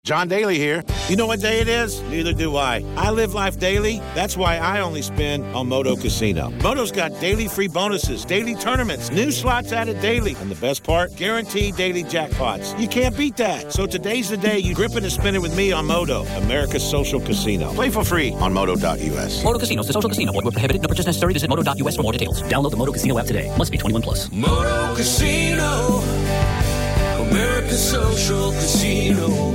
John Daly here. You know what day it is? Neither do I. I live life daily. That's why I only spin on Moto Casino. Moto's got daily free bonuses, daily tournaments, new slots added daily. And the best part? Guaranteed daily jackpots. You can't beat that. So today's the day you grip it and spin it with me on Moto, America's social casino. Play for free on Moto.us. Moto Casino is a social casino. Void where prohibited. No purchase necessary. Visit Moto.us for more details. Download the Moto Casino app today. Must be 21 plus. Moto Casino, America's social casino.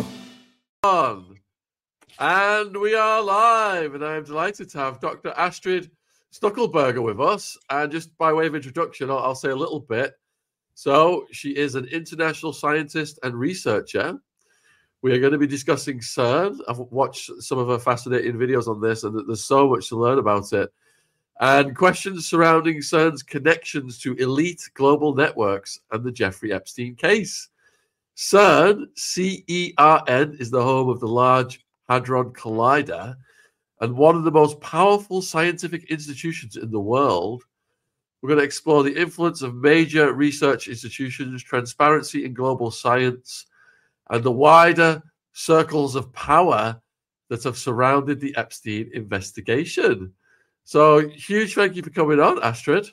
And we are live, and I'm delighted to have Dr. Astrid Stuckelberger with us. And just by way of introduction, I'll say a little bit. So she is an international scientist and researcher. We are going to be discussing CERN. I've watched some of her fascinating videos on this, and there's so much to learn about it. And questions surrounding CERN's connections to elite global networks and the Jeffrey Epstein case. CERN, C-E-R-N, is the home of the Large Hadron Collider and one of the most powerful scientific institutions in the world. We're going to explore the influence of major research institutions, transparency in global science, and the wider circles of power that have surrounded the Epstein investigation. So, huge thank you for coming on, Astrid.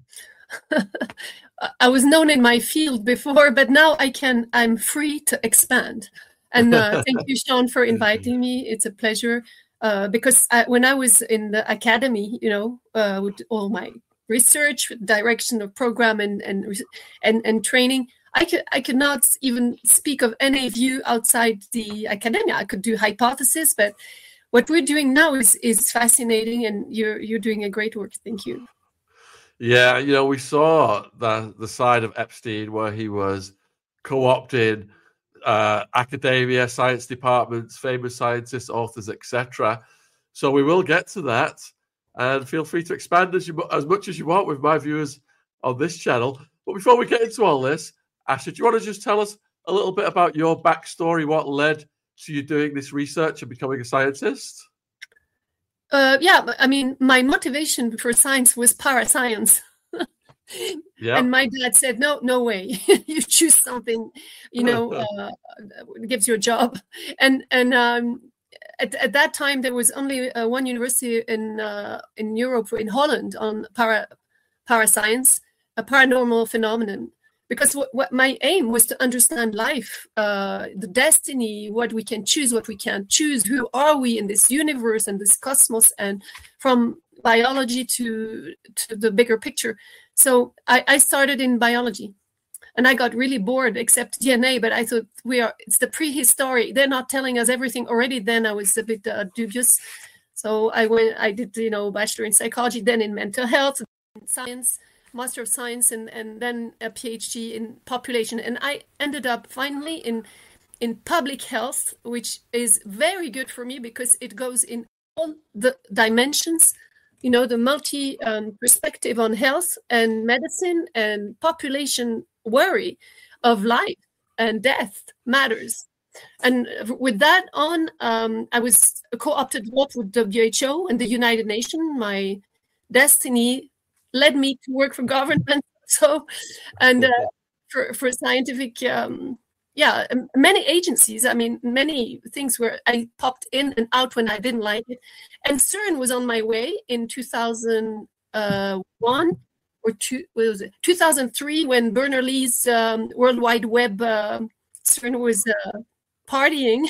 I was known in my field before, but now I'm free to expand. And thank you, Sean, for inviting me. It's a pleasure because when I was in the academy, with all my research, direction of program and training, I could not even speak of any view outside the academia. I could do hypothesis, but what we're doing now is fascinating, and you're doing a great work. Thank you. Yeah, we saw the side of Epstein where he was co-opting academia, science departments, famous scientists, authors, etc. So we will get to that, and feel free to expand as much as you want with my viewers on this channel. But before we get into all this, Astrid, do you want to just tell us a little bit about your backstory, what led to you doing this research and becoming a scientist? My motivation for science was parascience. Yeah. And my dad said, no way, you choose something, gives you a job. And at that time, there was only one university in Europe, in Holland, on parascience, a paranormal phenomenon. Because what my aim was to understand life, the destiny, what we can choose, what we can't choose, who are we in this universe and this cosmos, and from biology to the bigger picture. So I started in biology, and I got really bored, except DNA. But I thought it's the prehistory. They're not telling us everything already. Then I was a bit dubious. So I did bachelor in psychology, then in mental health, science. Master of Science, and then a PhD in population. And I ended up finally in public health, which is very good for me because it goes in all the dimensions, the multi perspective on health and medicine and population worry of life and death matters. And with that on, I was co-opted both with WHO and the United Nations. My destiny led me to work for government, for scientific, many agencies. I mean, many things where I popped in and out when I didn't like it. And CERN was on my way in 2001 or 2003 when Berners-Lee's World Wide Web, CERN was partying,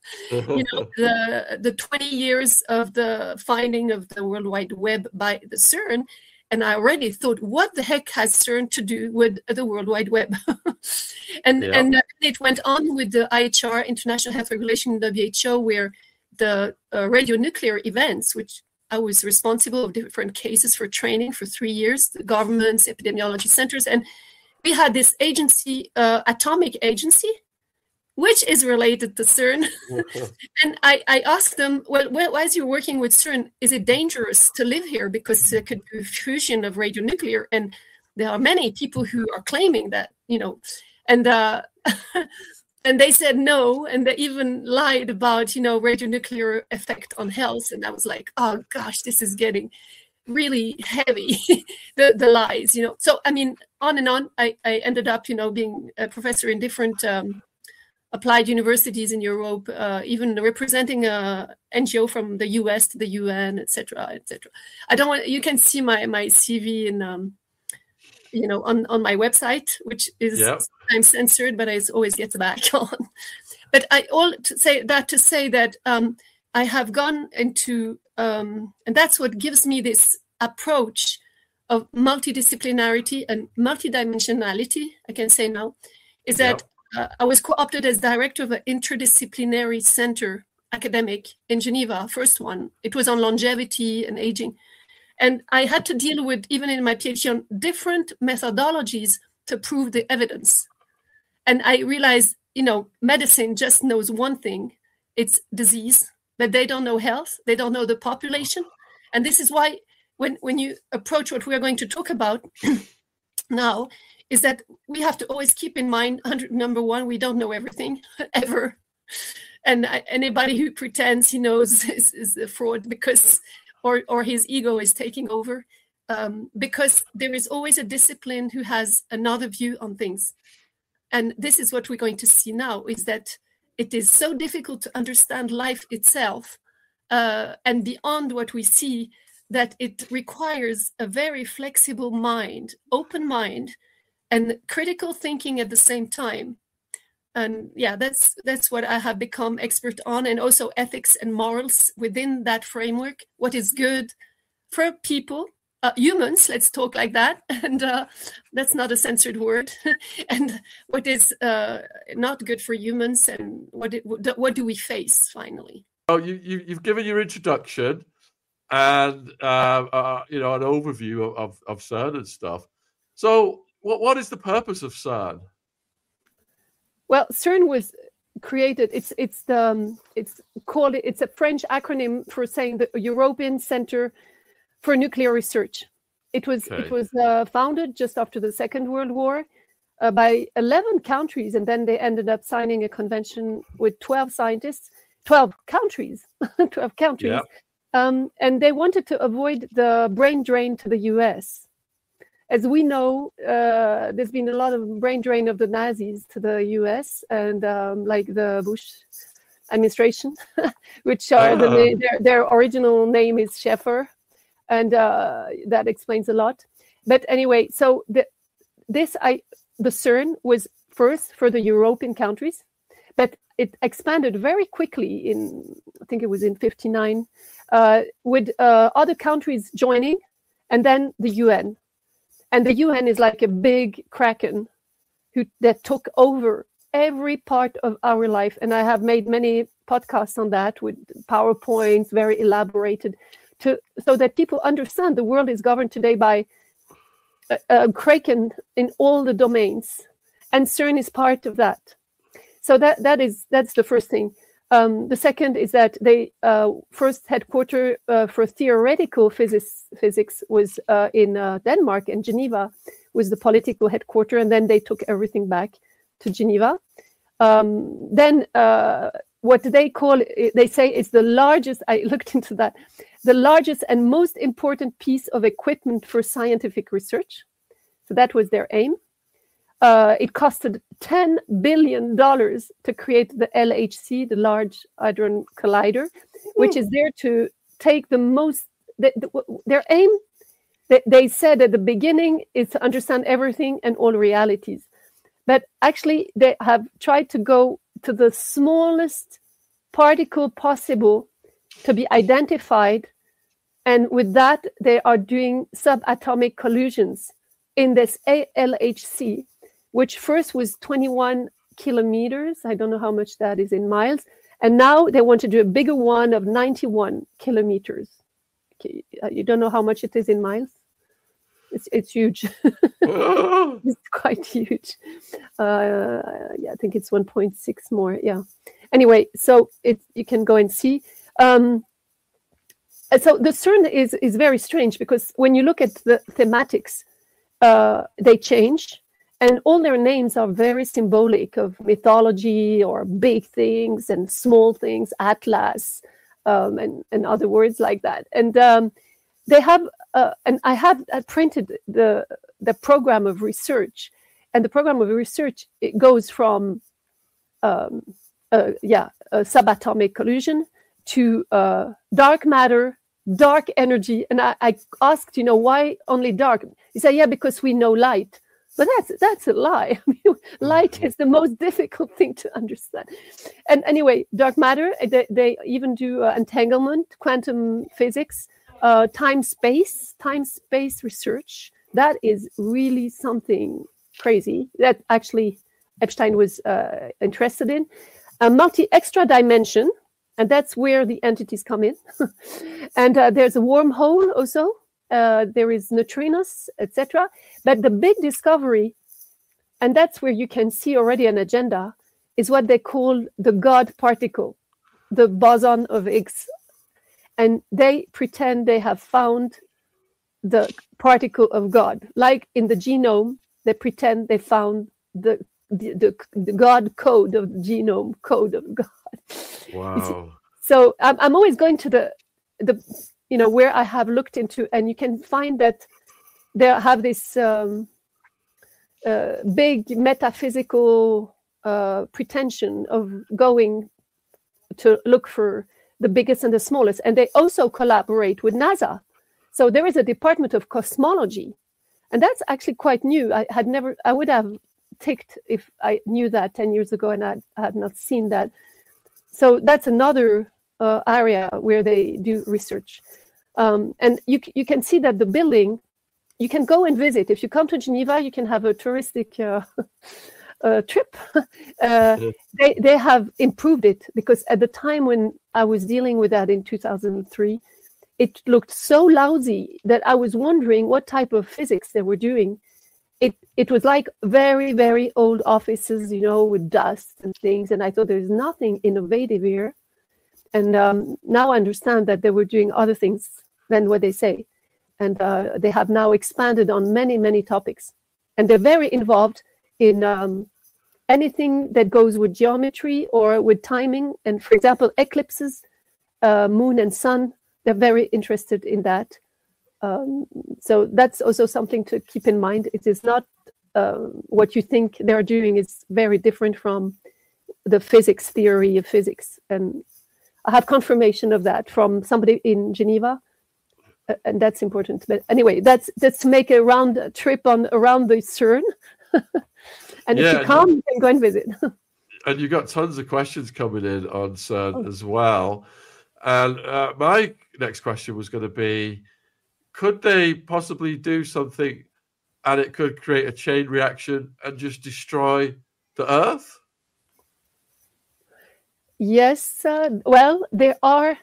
the 20 years of the finding of the World Wide Web by the CERN. And I already thought, what the heck has CERN to do with the World Wide Web? And it went on with the IHR, International Health Regulation, WHO, where the radionuclear events, which I was responsible of different cases for training for 3 years, the governments, epidemiology centers. And we had this agency, atomic agency, which is related to CERN. And I asked them, well, as you're working with CERN, is it dangerous to live here? Because there could be fusion of radionuclear. And there are many people who are claiming that, and and they said no. And they even lied about, radionuclear effect on health. And I was like, oh, gosh, this is getting really heavy, the lies, So, I mean, on and on, I ended up, being a professor in different applied universities in Europe, even representing a NGO from the US to the UN, etc., etc. I don't want. You can see my CV in on my website, which is sometimes censored, but it always gets back on. But to say that I have gone into, and that's what gives me this approach of multidisciplinarity and multidimensionality, I can say now, is that I was co-opted as director of an interdisciplinary center academic in Geneva, first one. It was on longevity and aging. And I had to deal with, even in my PhD, on different methodologies to prove the evidence. And I realized, medicine just knows one thing, it's disease, but they don't know health, they don't know the population. And this is why when you approach what we are going to talk about now, is that we have to always keep in mind, number one, we don't know everything, ever. And anybody who pretends he knows is a fraud, because, or his ego is taking over, because there is always a discipline who has another view on things. And this is what we're going to see now, is that it is so difficult to understand life itself and beyond what we see, that it requires a very flexible mind, open mind, and critical thinking at the same time. And that's what I have become expert on, and also ethics and morals within that framework. What is good for people, humans, let's talk like that, and that's not a censored word, and what is not good for humans, and what do we face finally? Oh, you've given your introduction and an overview of CERN and stuff. So what is the purpose of CERN? Well, CERN was created. It's a French acronym for saying the European Center for Nuclear Research. It was founded just after the Second World War by 11 countries, and then they ended up signing a convention with 12 scientists, 12 countries, 12 countries. Yeah. And they wanted to avoid the brain drain to the US. As we know, there's been a lot of brain drain of the Nazis to the US, and like the Bush administration, which their original name is Schaeffer, and that explains a lot. But anyway, so the CERN was first for the European countries, but it expanded very quickly I think it was in 1959, with other countries joining, and then the UN. And the UN is like a big kraken that took over every part of our life. And I have made many podcasts on that with PowerPoints, very elaborated, so that people understand the world is governed today by a kraken in all the domains. And CERN is part of that. So that's the first thing. The second is that they first headquarter for theoretical physics was in Denmark, and Geneva was the political headquarter, and then they took everything back to Geneva. Then what they say is the largest, I looked into that, the largest and most important piece of equipment for scientific research. So that was their aim. It costed $10 billion to create the LHC, the Large Hadron Collider, which is there to take the most, their aim, they said at the beginning, is to understand everything and all realities. But actually, they have tried to go to the smallest particle possible to be identified. And with that, they are doing subatomic collisions in this LHC, which first was 21 kilometers. I don't know how much that is in miles. And now they want to do a bigger one of 91 kilometers. Okay. You don't know how much it is in miles? It's huge. It's quite huge. I think it's 1.6 more. Yeah. Anyway, so you can go and see. So the CERN is very strange, because when you look at the thematics, they change. And all their names are very symbolic of mythology or big things and small things, Atlas, and other words like that. And they have, and I have printed the program of research. And the program of research, it goes from subatomic collision, to dark matter, dark energy. And I asked, why only dark? He said, yeah, because we know light. But that's a lie. Light is the most difficult thing to understand. And anyway, dark matter, they even do entanglement, quantum physics, time-space research. That is really something crazy that actually Epstein was interested in. Extra dimension, and that's where the entities come in. And there's a wormhole also. There is neutrinos, etc. But the big discovery, and that's where you can see already an agenda, is what they call the God particle, the boson of Higgs. And they pretend they have found the particle of God. Like in the genome, they pretend they found the God code of the genome, code of God. Wow. So I'm always going to the where I have looked into, and you can find that they have this big metaphysical pretension of going to look for the biggest and the smallest. And they also collaborate with NASA. So there is a department of cosmology. And that's actually quite new. I would have ticked if I knew that 10 years ago and I had not seen that. So that's another area where they do research. And you can see that the building, you can go and visit. If you come to Geneva, you can have a touristic trip. They have improved it, because at the time when I was dealing with that in 2003, it looked so lousy that I was wondering what type of physics they were doing. It was like very, very old offices, with dust and things. And I thought there's nothing innovative here. And now I understand that they were doing other things than what they say. And they have now expanded on many, many topics. And they're very involved in anything that goes with geometry or with timing. And for example, eclipses, moon and sun, they're very interested in that. So that's also something to keep in mind. It is not what you think they're doing is very different from the physics theory of physics. And I have confirmation of that from somebody in Geneva, and that's important. But anyway, that's to make a round trip around the CERN. And if you come, you can go and visit. And you got tons of questions coming in on CERN as well. And my next question was going to be, could they possibly do something and it could create a chain reaction and just destroy the Earth? Yes. Well, there are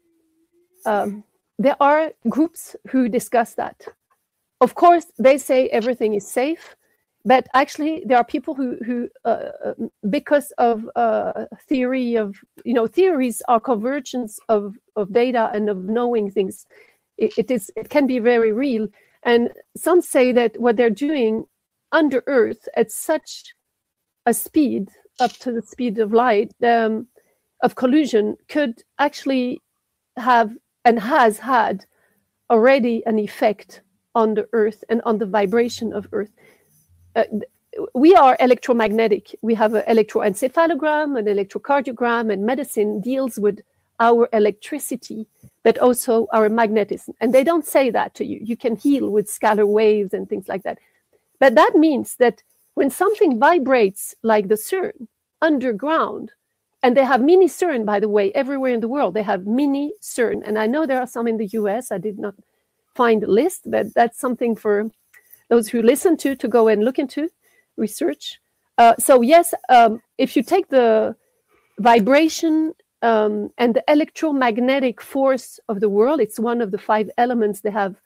groups who discuss that. Of course, they say everything is safe, but actually there are people who because of theory of, theories are convergence of data and of knowing things. It can be very real. And some say that what they're doing under Earth at such a speed, up to the speed of light, of collision, could actually have and has had already an effect on the Earth and on the vibration of Earth. We are electromagnetic. We have an electroencephalogram, an electrocardiogram, and medicine deals with our electricity, but also our magnetism. And they don't say that to you. You can heal with scalar waves and things like that. But that means that when something vibrates like the CERN underground, and they have mini CERN, by the way, everywhere in the world, they have mini CERN. And I know there are some in the US. I did not find a list, but that's something for those who listen to go and look into, research. So yes, if you take the vibration and the electromagnetic force of the world, it's one of the 5 elements they have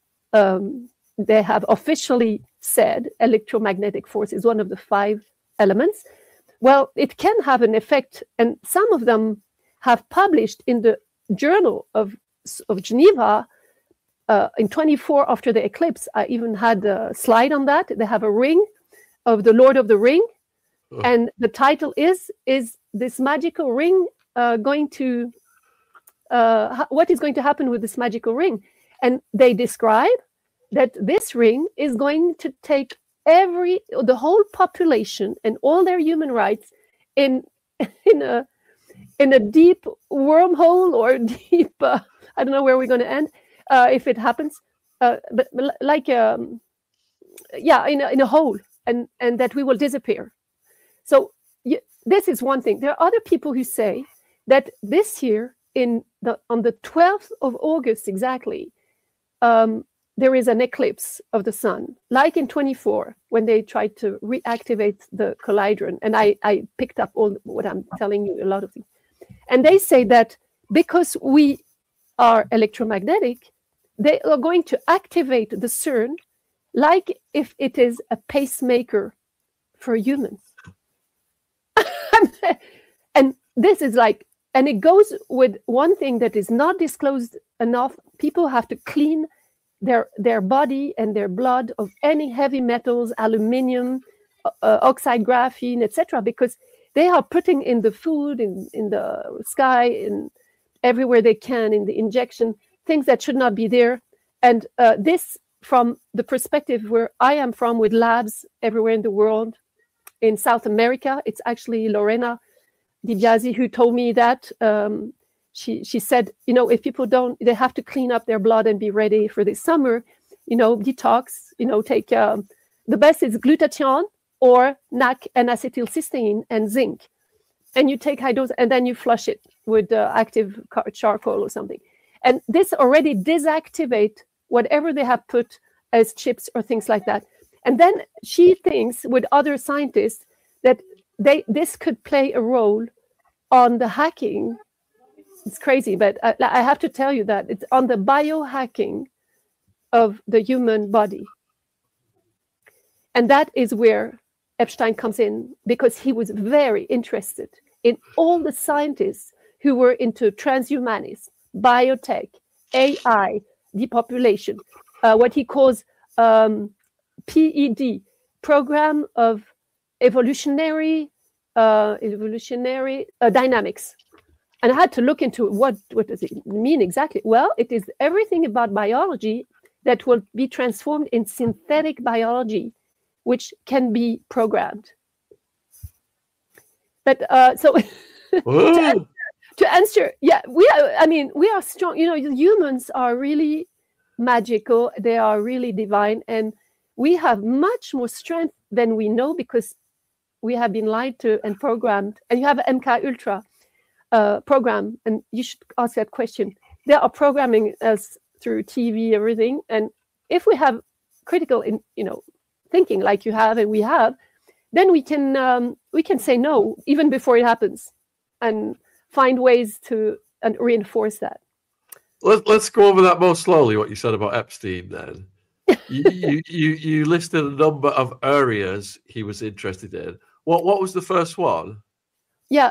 officially said. Electromagnetic force is one of the 5 elements. Well, it can have an effect, and some of them have published in the Journal of Geneva in 24 after the eclipse. I even had a slide on that. They have a ring of the Lord of the Ring, and the title is this magical ring going to what is going to happen with this magical ring? And they describe that this ring is going to take the whole population and all their human rights in a deep wormhole or deep I don't know where we're going to end if it happens, but like in a hole, and that we will disappear. So this is one thing. There are other people who say that this year on the 12th of August exactly, there is an eclipse of the sun, like in 24 when they tried to reactivate the collidron. And I picked up all what I'm telling you, a lot of things. And they say that because we are electromagnetic, they are going to activate the CERN like if it is a pacemaker for humans. And this is like, and it goes with one thing that is not disclosed enough. People have to clean their body and their blood of any heavy metals, aluminium, oxide, graphene, etc., because they are putting in the food, in the sky, in everywhere they can, in the injection, things that should not be there. And this, from the perspective where I am from, with labs everywhere in the world, in South America, it's actually Lorena Di Biasi who told me that. She said, if people don't, they have to clean up their blood and be ready for this summer, detox, take, the best is glutathione or NAC and acetylcysteine and zinc. And you take high dose and then you flush it with active charcoal or something. And this already deactivate whatever they have put as chips or things like that. And then she thinks with other scientists that this could play a role on the hacking. It's crazy, but I have to tell you that it's on the biohacking of the human body. And that is where Epstein comes in, because he was very interested in all the scientists who were into transhumanism, biotech, AI, depopulation, what he calls PED, Program of Evolutionary Dynamics. And I had to look into what does it mean exactly. Well, it is everything about biology that will be transformed in synthetic biology, which can be programmed. But so to answer, yeah, we are strong. Humans are really magical. They are really divine, and we have much more strength than we know because we have been lied to and programmed. And you have MK Ultra program, and you should ask that question. They are programming us through TV, everything, and if we have critical, thinking like you have and we have, then we can say no even before it happens, and find ways to reinforce that. Let's go over that more slowly. What you said about Epstein, then. you listed a number of areas he was interested in. What was the first one? Yeah.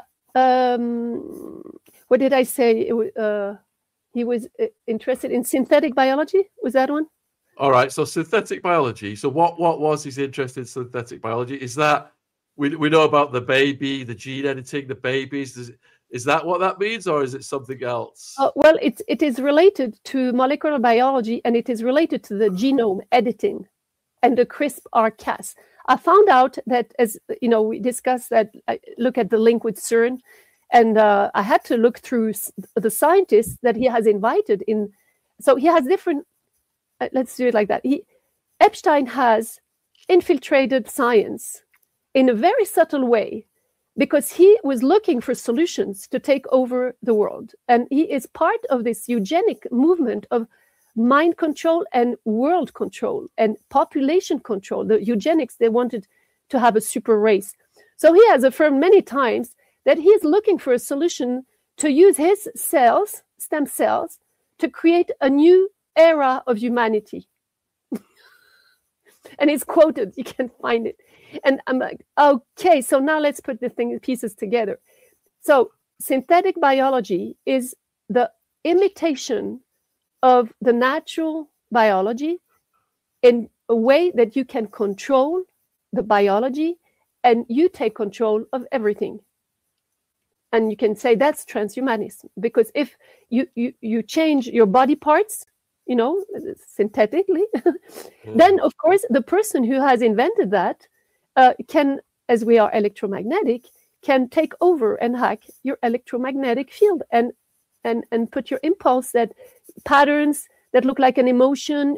What did I say? He was interested in synthetic biology. Was that one? All right. So synthetic biology. So what was his interest in synthetic biology? Is that we know about the baby, the gene editing, the babies? Is that what that means, or is it something else? Well, it is related to molecular biology, and it is related to the genome editing and the CRISPR-Cas. I found out that, as we discussed, that I look at the link with CERN, and I had to look through the scientists that he has invited in. So he has different. Let's do it like that. Epstein has infiltrated science in a very subtle way, because he was looking for solutions to take over the world, and he is part of this eugenic movement of mind control and world control and population control. The eugenics, they wanted to have a super race. So he has affirmed many times that he is looking for a solution to use his cells, stem cells, to create a new era of humanity. And it's quoted, you can find it. And I'm like, okay, so now let's put the pieces together. So synthetic biology is the imitation of the natural biology in a way that you can control the biology and you take control of everything. And you can say that's transhumanism, because if you change your body parts, synthetically, then of course the person who has invented that can, as we are electromagnetic, can take over and hack your electromagnetic field and put your impulse that patterns that look like an emotion,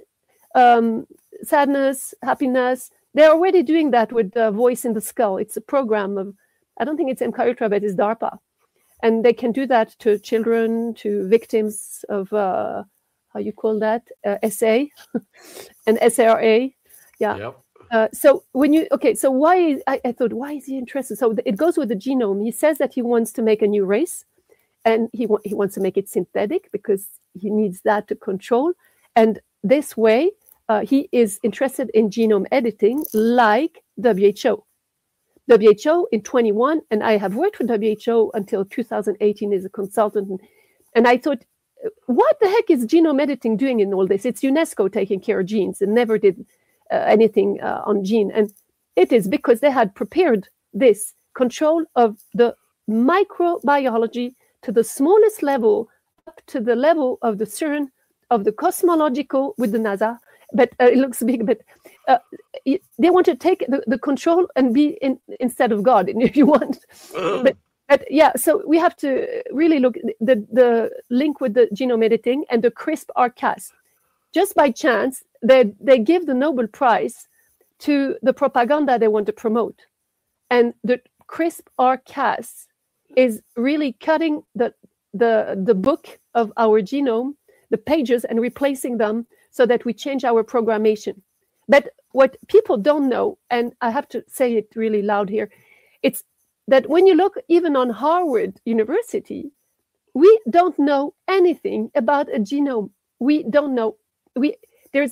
sadness, happiness. They're already doing that with the voice in the skull. It's a program of, I don't think it's MKUltra, but it's DARPA. And they can do that to children, to victims of, how you call that, SA and SARA. Yeah. Yep. So why, I thought, why is he interested? So it goes with the genome. He says that he wants to make a new race, and he wants to make it synthetic because he needs that to control. And this way, he is interested in genome editing like WHO. WHO in 21, and I have worked with WHO until 2018 as a consultant. And I thought, what the heck is genome editing doing in all this? It's UNESCO taking care of genes and never did anything on gene. And it is because they had prepared this control of the microbiology to the smallest level, up to the level of the CERN, of the cosmological with the NASA. But it looks big, but they want to take the control and be instead of God, if you want. But yeah, so we have to really look the link with the genome editing and the CRISPR-Cas. Just by chance, they give the Nobel Prize to the propaganda they want to promote. And the CRISPR-Cas is really cutting the book of our genome, the pages, and replacing them so that we change our programmation. But what people don't know, and I have to say it really loud here, it's that when you look even on Harvard University, we don't know anything about a genome. We don't know. There's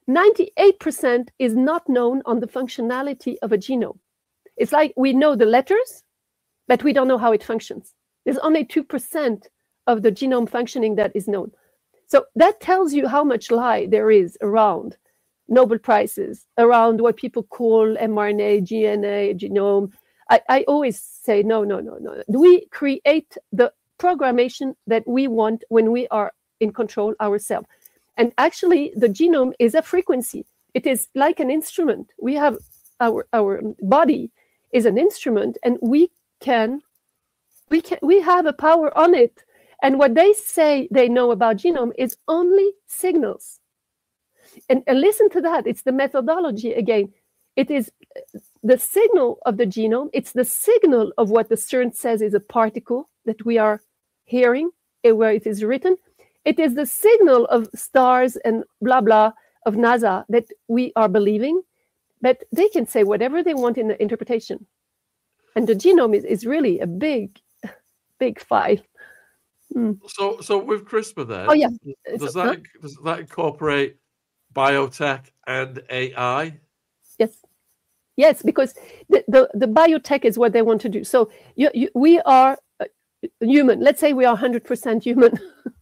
98% is not known on the functionality of a genome. It's like we know the letters, but we don't know how it functions. There's only 2% of the genome functioning that is known. So that tells you how much lie there is around Nobel Prizes, around what people call mRNA, DNA, genome. I always say, no. We create the programmation that we want when we are in control ourselves. And actually, the genome is a frequency. It is like an instrument. We have our body is an instrument, and we have a power on it. And what they say they know about genome is only signals. And listen to that. It's the methodology again. It is the signal of the genome. It's the signal of what the CERN says is a particle that we are hearing, where it is written. It is the signal of stars and blah, blah of NASA that we are believing. But they can say whatever they want in the interpretation. And the genome is really a big file. So with CRISPR then, oh yeah, does that incorporate biotech and AI? Yes, because the biotech is what they want to do. So we are human. Let's say we are 100% human.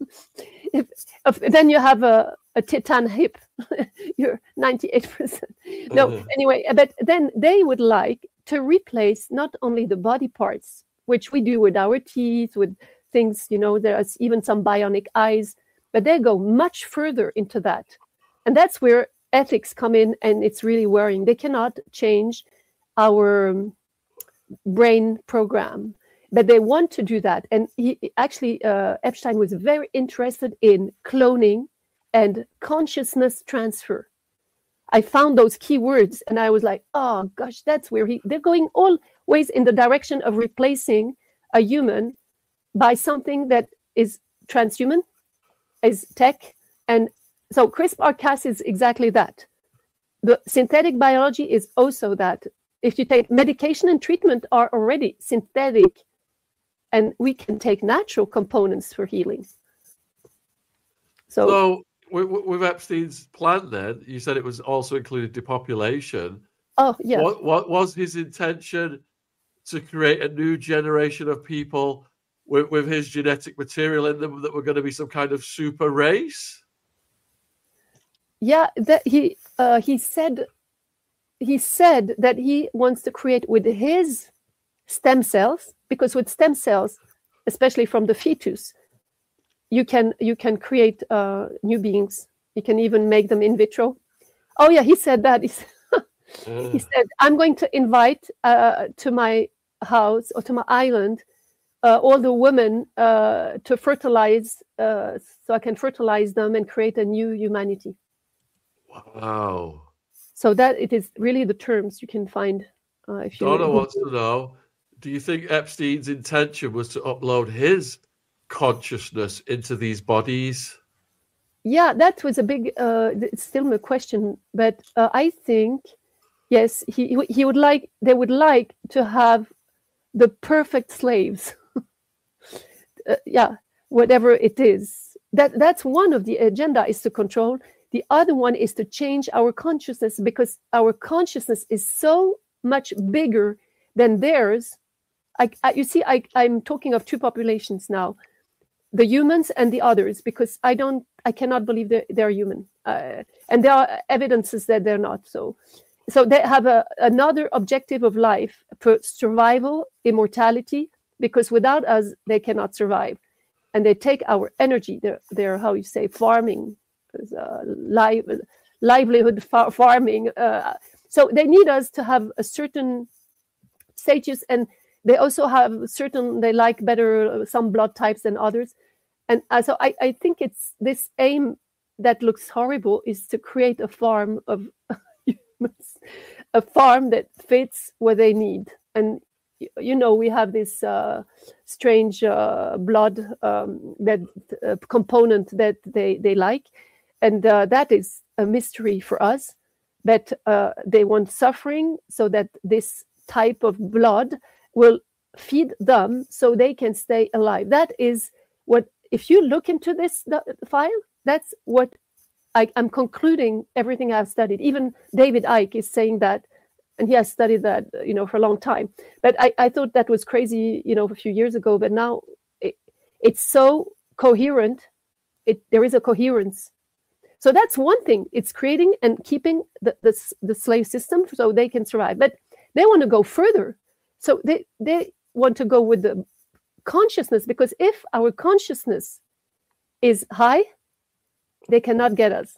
Then you have a titan hip. You're 98%. No, anyway, but then they would like to replace not only the body parts, which we do with our teeth, with things, there's even some bionic eyes, but they go much further into that. And that's where ethics come in, and it's really worrying. They cannot change our brain program, but they want to do that. And Epstein was very interested in cloning and consciousness transfer. I found those keywords, and I was like, oh gosh, that's where they're going always in the direction of replacing a human by something that is transhuman, is tech. And so CRISPR-Cas is exactly that. The synthetic biology is also that. If you take medication and treatment are already synthetic, and we can take natural components for healing. So with Epstein's plan then, you said it was also included depopulation. Oh, yeah. What was his intention to create a new generation of people with his genetic material in them that were going to be some kind of super race? Yeah, that he said that he wants to create with his stem cells, because with stem cells, especially from the fetus, you can create new beings. You can even make them in vitro. Oh yeah, he said that. He said, I'm going to invite to my house, Otama Island, all the women to fertilize, so I can fertilize them and create a new humanity. Wow. So that it is really the terms you can find. If you Donna wants to know, do you think Epstein's intention was to upload his consciousness into these bodies? Yeah, that was a big, it's still a question, but I think, yes, he would like, they would like to have the perfect slaves. Yeah, whatever it is. That's one of the agenda, is to control. The other one is to change our consciousness, because our consciousness is so much bigger than theirs. You see, I'm talking of two populations now, the humans and the others, because I cannot believe they're human. And there are evidences that they're not. So they have another objective of life, for survival, immortality, because without us, they cannot survive. And they take our energy. They're how you say, farming, livelihood farming. So they need us to have a certain status, and they also have certain, they like better some blood types than others. And so I think it's this aim that looks horrible, is to create a farm of humans, a farm that fits what they need. And we have this strange blood component that they like, and that is a mystery for us. That they want suffering, so that this type of blood will feed them, so they can stay alive. That is what, if you look into this file, that's what I'm concluding everything I've studied. Even David Icke is saying that, and he has studied that, for a long time. But I thought that was crazy, a few years ago. But now it's so coherent. There is a coherence. So that's one thing. It's creating and keeping the slave system so they can survive. But they want to go further. So they want to go with the consciousness, because if our consciousness is high, they cannot get us.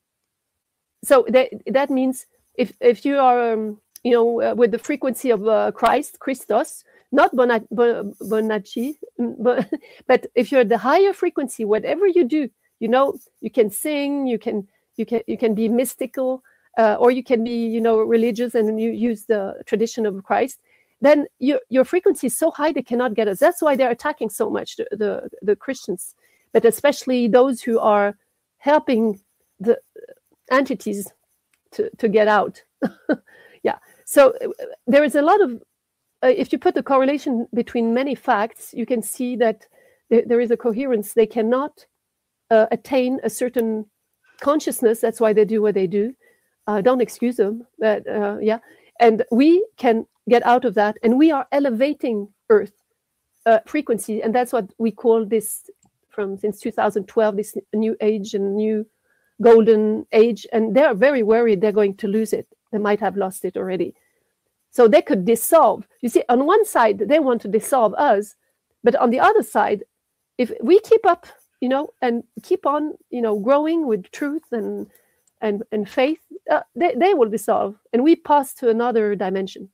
So that means if you are, with the frequency of Christos, not Bonacci, but if you're the higher frequency, whatever you do, you can sing, you can be mystical, or you can be, religious, and you use the tradition of Christ. Then your frequency is so high they cannot get us. That's why they're attacking so much the Christians, but especially those who are helping the entities to get out. Yeah. So there is a lot of, if you put the correlation between many facts, you can see that there is a coherence. They cannot attain a certain consciousness. That's why they do what they do. Don't excuse them, but yeah. And we can get out of that, and we are elevating Earth frequency, and that's what we call this since 2012, this new age and new golden age. And they're very worried they're going to lose it. They might have lost it already. So they could dissolve. You see, on one side, they want to dissolve us, but on the other side, if we keep up, and keep on, growing with truth and faith, they will dissolve, and we pass to another dimension.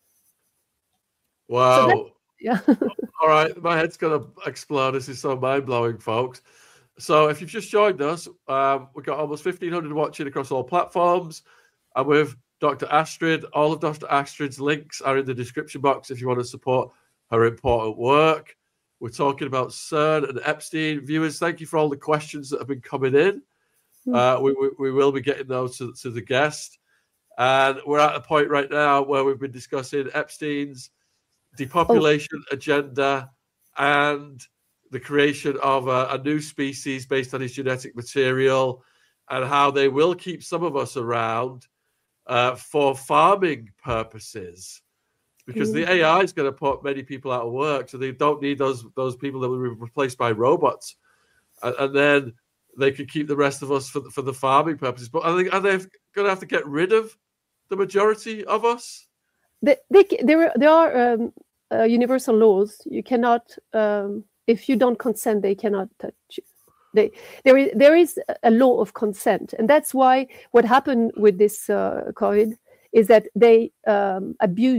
Wow. So yeah. All right, my head's going to explode. This is so mind-blowing, folks. So if you've just joined us, we've got almost 1,500 watching across all platforms. And with Dr. Astrid, all of Dr. Astrid's links are in the description box if you want to support her important work. We're talking about CERN and Epstein. Viewers, thank you for all the questions that have been coming in. We will be getting those to the guest. And we're at a point right now where we've been discussing Epstein's depopulation agenda and the creation of a new species based on his genetic material, and how they will keep some of us around for farming purposes, because the AI is going to put many people out of work, so they don't need those people that will be replaced by robots, and then they could keep the rest of us for the farming purposes. But are they going to have to get rid of the majority of us? There are universal laws. You cannot, if you don't consent, they cannot touch you. There is a law of consent, and that's why what happened with this COVID is that they abused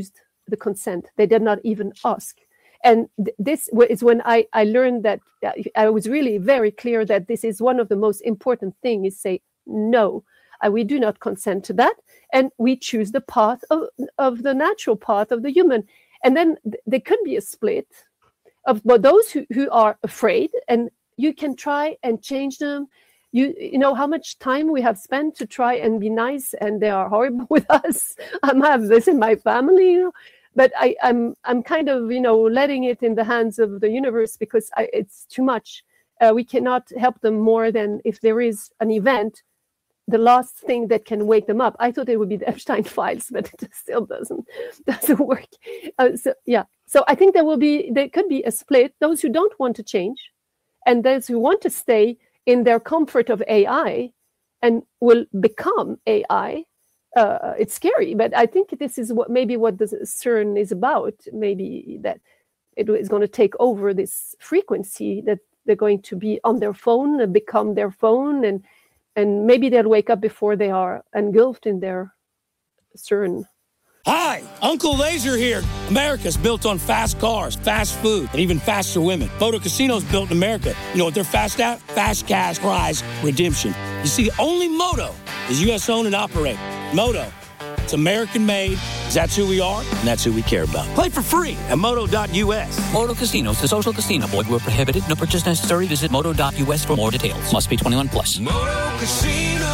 the consent. They did not even ask. And this is when I learned that I was really very clear that this is one of the most important things, is say, no, we do not consent to that. And we choose the path of the natural path of the human. And then there could be a split of those who are afraid, and you can try and change them. You know how much time we have spent to try and be nice, and they are horrible with us. I have this in my family, you know. But I'm kind of, you know, letting it in the hands of the universe, because it's too much. We cannot help them more than if there is an event, the last thing that can wake them up. I thought it would be the Epstein files, but it still doesn't work. So I think there could be a split, those who don't want to change, and those who want to stay in their comfort of AI and will become AI. It's scary, but I think this is what the CERN is about. Maybe that it is going to take over this frequency, that they're going to be on their phone and become their phone, and maybe they'll wake up before they are engulfed in their CERN. Hi, Uncle Laser here. America's built on fast cars, fast food, and even faster women. Photo Casino's built in America. You know what they're fast at? Fast cash prize redemption. You see, only Moto is U.S. owned and operated. Moto, it's American made. That's who we are, and that's who we care about. Play for free at moto.us. Moto Casinos, the social casino. Void where prohibited. No purchase necessary. Visit moto.us for more details. Must be 21 plus. Moto Casino,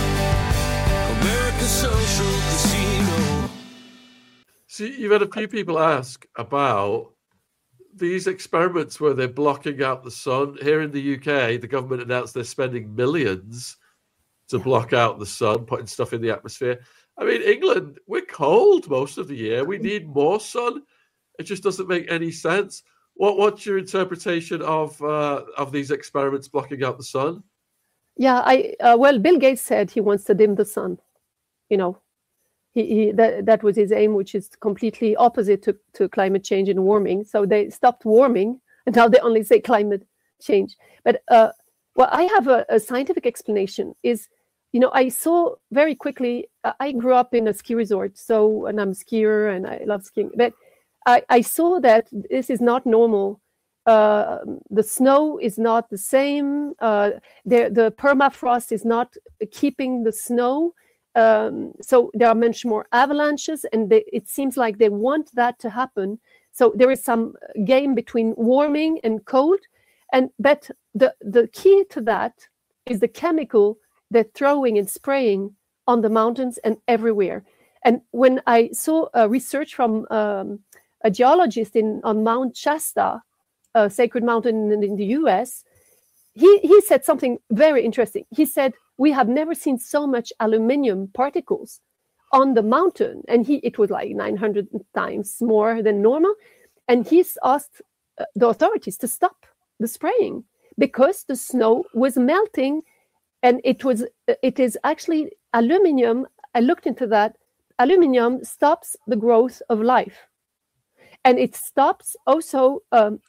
America's social casino. See, you've had a few people ask about these experiments where they're blocking out the sun. Here in the UK, the government announced they're spending millions to block out the sun, putting stuff in the atmosphere. I mean, England, we're cold most of the year. We need more sun. It just doesn't make any sense. What's your interpretation of these experiments blocking out the sun? Yeah, well, Bill Gates said he wants to dim the sun. You know, that was his aim, which is completely opposite to climate change and warming. So they stopped warming, and now they only say climate change. But well, I have a scientific explanation. Is, you know, I saw very quickly. I grew up in a ski resort, and I'm a skier and I love skiing. But I saw that this is not normal. The snow is not the same. The permafrost is not keeping the snow. So there are much more avalanches, and it seems like they want that to happen. So there is some game between warming and cold, but the key to that is the chemical they're throwing and spraying on the mountains and everywhere. And when I saw research from a geologist on Mount Shasta, a sacred mountain in the US, he said something very interesting. He said, we have never seen so much aluminum particles on the mountain. And it was like 900 times more than normal. And he's asked the authorities to stop the spraying because the snow was melting. And it is actually aluminum. I looked into that. Aluminum stops the growth of life. And it stops also,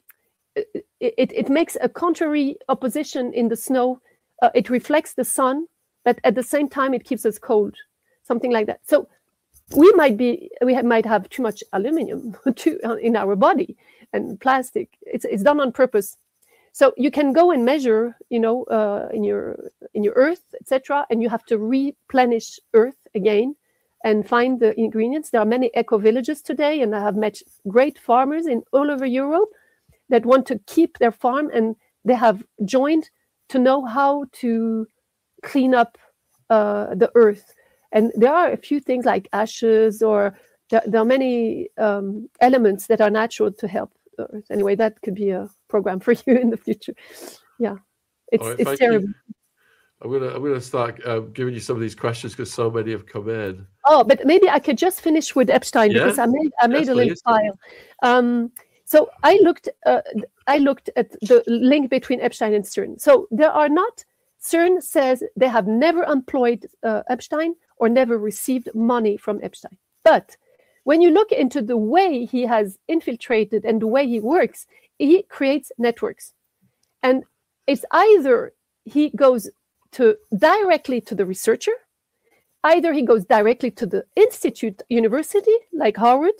it makes a contrary opposition in the snow. It reflects the sun, but at the same time, it keeps us cold, something like that. So we might have too much aluminum in our body and plastic. It's done on purpose. So you can go and measure, in your earth, etc., and you have to replenish earth again and find the ingredients. There are many eco villages today, and I have met great farmers all over Europe that want to keep their farm, and they have joined to know how to clean up the earth. And there are a few things like ashes, or there are many elements that are natural to help the earth. Anyway, that could be a program for you in the future. Yeah, it's terrible. I'm gonna start giving you some of these questions because so many have come in. Oh, but maybe I could just finish with Epstein, because I made a little file. So I looked at the link between Epstein and CERN. So there are not. CERN says they have never employed Epstein or never received money from Epstein. But when you look into the way he has infiltrated and the way he works, he creates networks, and it's either he goes directly to the researcher, either he goes directly to the institute, university like Harvard,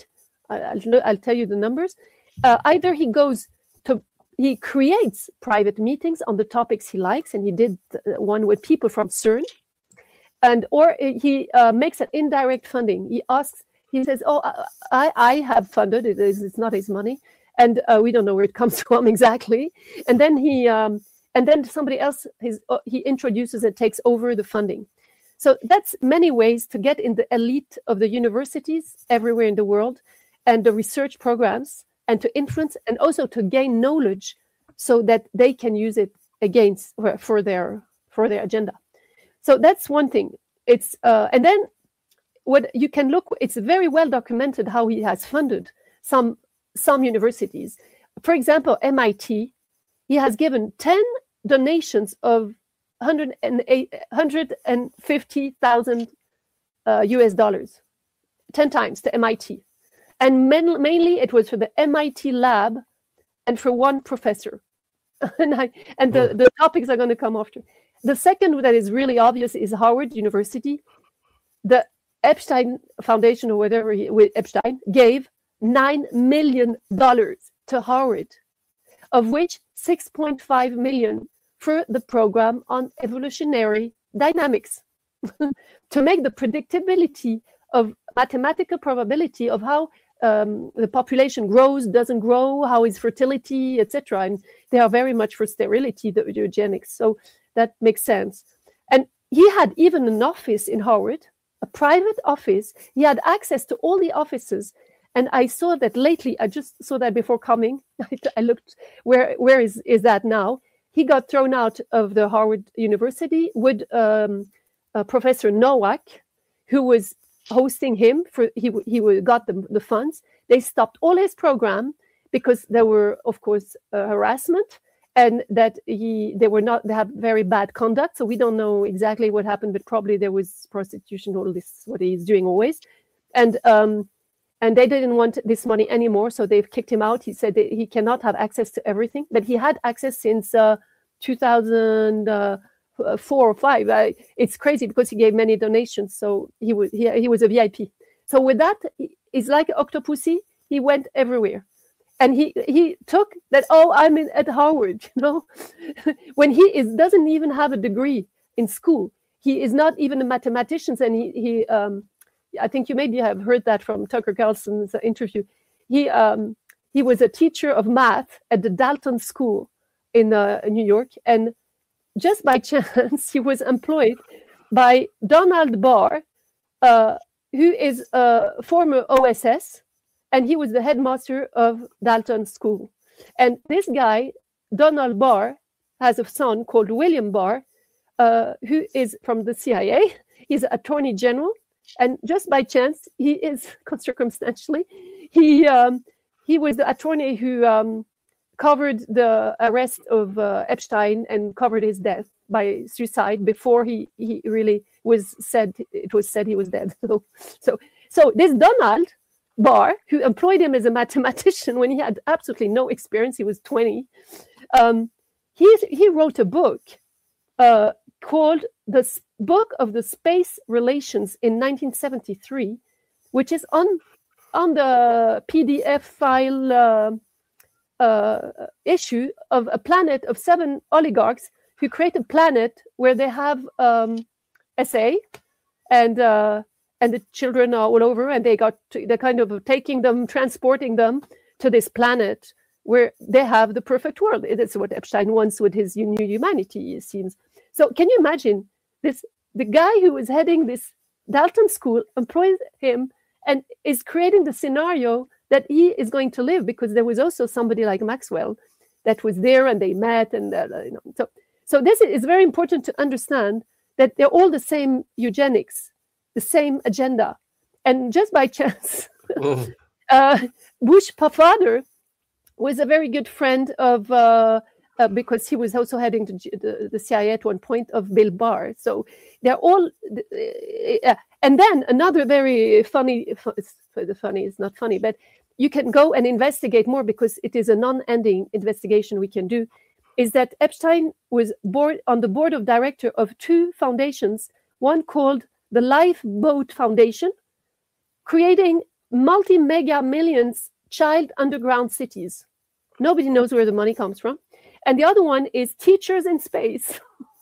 I'll tell you the numbers. Either he creates private meetings on the topics he likes, and he did one with people from CERN, or he makes an indirect funding. He says, "Oh, I have funded it. It's not his money, and we don't know where it comes from exactly." And then then somebody else he introduces and takes over the funding. So that's many ways to get in the elite of the universities everywhere in the world and the research programs, and to influence and also to gain knowledge so that they can use it for their agenda. So that's one thing. It's and then what you can look. It's very well documented how he has funded some universities. For example, MIT, he has given 10 donations of $150,000 US dollars, 10 times to MIT. And mainly it was for the MIT lab and for one professor. and the topics are going to come after. The second that is really obvious is Howard University. The Epstein Foundation, or whatever, with Epstein, gave $9 million to Howard, of which 6.5 million for the program on evolutionary dynamics to make the predictability of mathematical probability of how the population grows, doesn't grow, how is fertility, etc. And they are very much for sterility, the eugenics. So that makes sense. And he had even an office in Howard, a private office. He had access to all the offices. And I saw that lately. I just saw that before coming. I looked, where is that now? He got thrown out of the Harvard University with Professor Nowak, who was hosting him. He got the funds. They stopped all his program because there were, of course, harassment, and that they have very bad conduct. So we don't know exactly what happened, but probably there was prostitution. All this, what he's doing always, and they didn't want this money anymore, so they've kicked him out. He said that he cannot have access to everything, but he had access since 2004 or 5. It's crazy because he gave many donations, so he was a VIP. So with that, he's like Octopussy. He went everywhere, and he took that. Oh, I'm at Harvard, when he doesn't even have a degree in school. He is not even a mathematician, and he I think you maybe have heard that from Tucker Carlson's interview. He was a teacher of math at the Dalton School in New York, and just by chance he was employed by Donald Barr, who is a former OSS, and he was the headmaster of Dalton School. And this guy, Donald Barr, has a son called William Barr, who is from the CIA. He's an attorney general. And just by chance, he is circumstantially, he was the attorney who covered the arrest of Epstein and covered his death by suicide before he really was said. It was said he was dead. So this Donald Barr, who employed him as a mathematician when he had absolutely no experience, he was 20. He wrote a book called The Book of the Space Relations in 1973, which is on the PDF file issue of a planet of 7 oligarchs who create a planet where they have SA, and the children are all over, and they're kind of taking them, transporting them to this planet where they have the perfect world. That's what Epstein wants with his new humanity, it seems. So can you imagine this? The guy who was heading this Dalton School employs him and is creating the scenario that he is going to live, because there was also somebody like Maxwell that was there, and they met, and so this is very important to understand that they're all the same eugenics, the same agenda, and just by chance, Bush father was a very good friend of. Because he was also heading the CIA at one point, of Bill Barr. So they're all, and then another very funny is not funny, but you can go and investigate more because it is a non-ending investigation we can do, is that Epstein was on the board of director of 2 foundations, one called the Lifeboat Foundation, creating multi-mega millions child underground cities. Nobody knows where the money comes from. And the other one is teachers in space.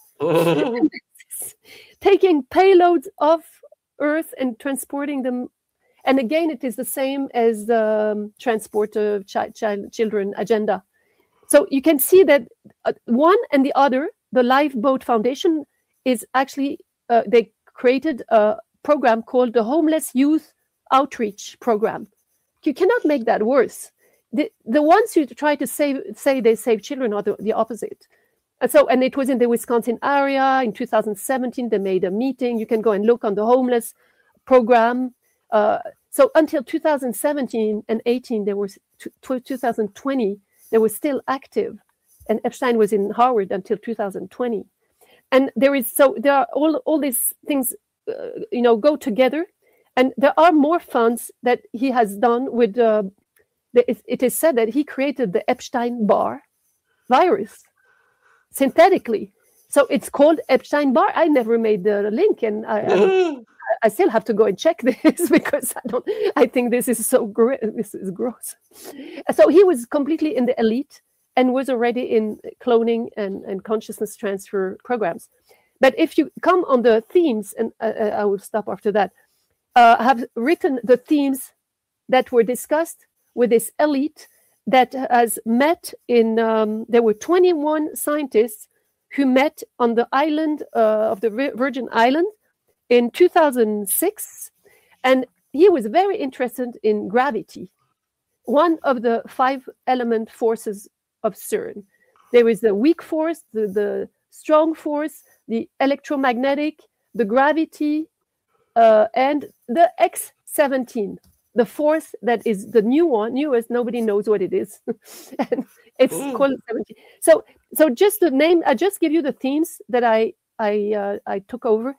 Taking payloads off Earth and transporting them. And again, it is the same as the transport of children agenda. So you can see that one and the other, the Lifeboat Foundation, is actually, they created a program called the Homeless Youth Outreach Program. You cannot make that worse. The ones who try to say they save children are the opposite. And it was in the Wisconsin area in 2017. They made a meeting. You can go and look on the homeless program. So until 2017 and 18, there was 2020, they were still active. And Epstein was in Harvard until 2020. And there are all these things, go together. And there are more funds that he has done with. It is said that he created the Epstein-Barr virus synthetically. So it's called Epstein-Barr. I never made the link, and I still have to go and check this because I think this is this is gross. So he was completely in the elite and was already in cloning and consciousness transfer programs. But if you come on the themes, and I will stop after that, have written the themes that were discussed with this elite that has met in, there were 21 scientists who met on the island of the Virgin Island in 2006. And he was very interested in gravity, one of the 5 element forces of CERN. There is the weak force, the strong force, the electromagnetic, the gravity, and the X-17. The fourth, that is the newest, nobody knows what it is. And it's called 17. So just the name, I just give you the themes that I took over.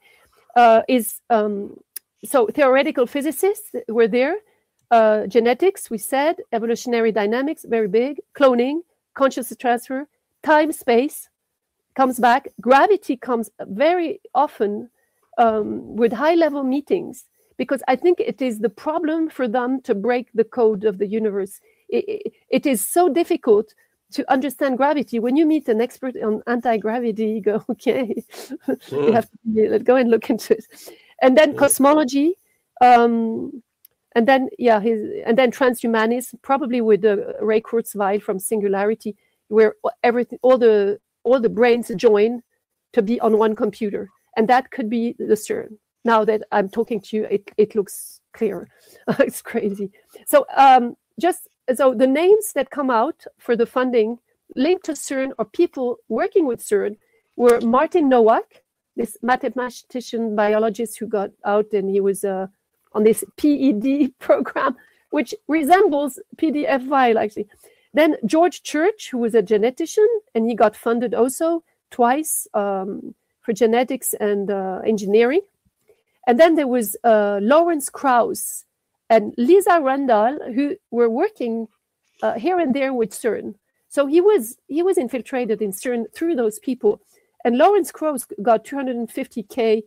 So theoretical physicists were there, genetics, we said, evolutionary dynamics, very big, cloning, consciousness transfer, time, space comes back. Gravity comes very often with high-level meetings, because I think it is the problem for them to break the code of the universe. It is so difficult to understand gravity. When you meet an expert on anti-gravity, you go, okay, you have to go and look into it. And then cosmology, and then transhumanism, probably with Ray Kurzweil from Singularity, where all the brains join to be on one computer, and that could be the CERN. Now that I'm talking to you, it looks clear. It's crazy. So the names that come out for the funding linked to CERN or people working with CERN were Martin Nowak, this mathematician biologist who got out, and he was on this PED program, which resembles PDF file actually. Then George Church, who was a genetician, and he got funded also twice for genetics and engineering. And then there was Lawrence Krauss and Lisa Randall, who were working here and there with CERN. So he was infiltrated in CERN through those people. And Lawrence Krauss got $250K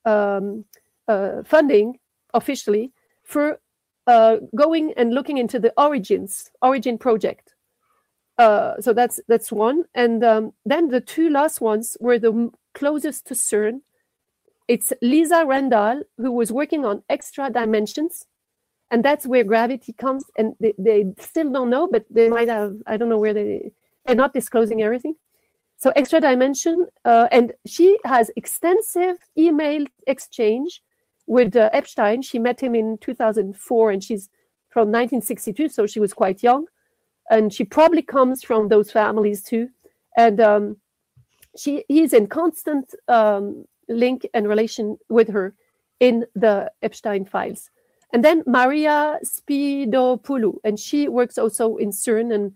funding officially for going and looking into the Origin project. So that's one. And then the 2 last ones were the closest to CERN. It's Lisa Randall, who was working on extra dimensions, and that's where gravity comes. And they still don't know, but they might have, I don't know where they're not disclosing everything. So extra dimension, and she has extensive email exchange with Epstein. She met him in 2004, and she's from 1962, so she was quite young. And she probably comes from those families too. And he's in constant link and relation with her in the Epstein files. And then Maria Spidopoulou, and she works also in CERN and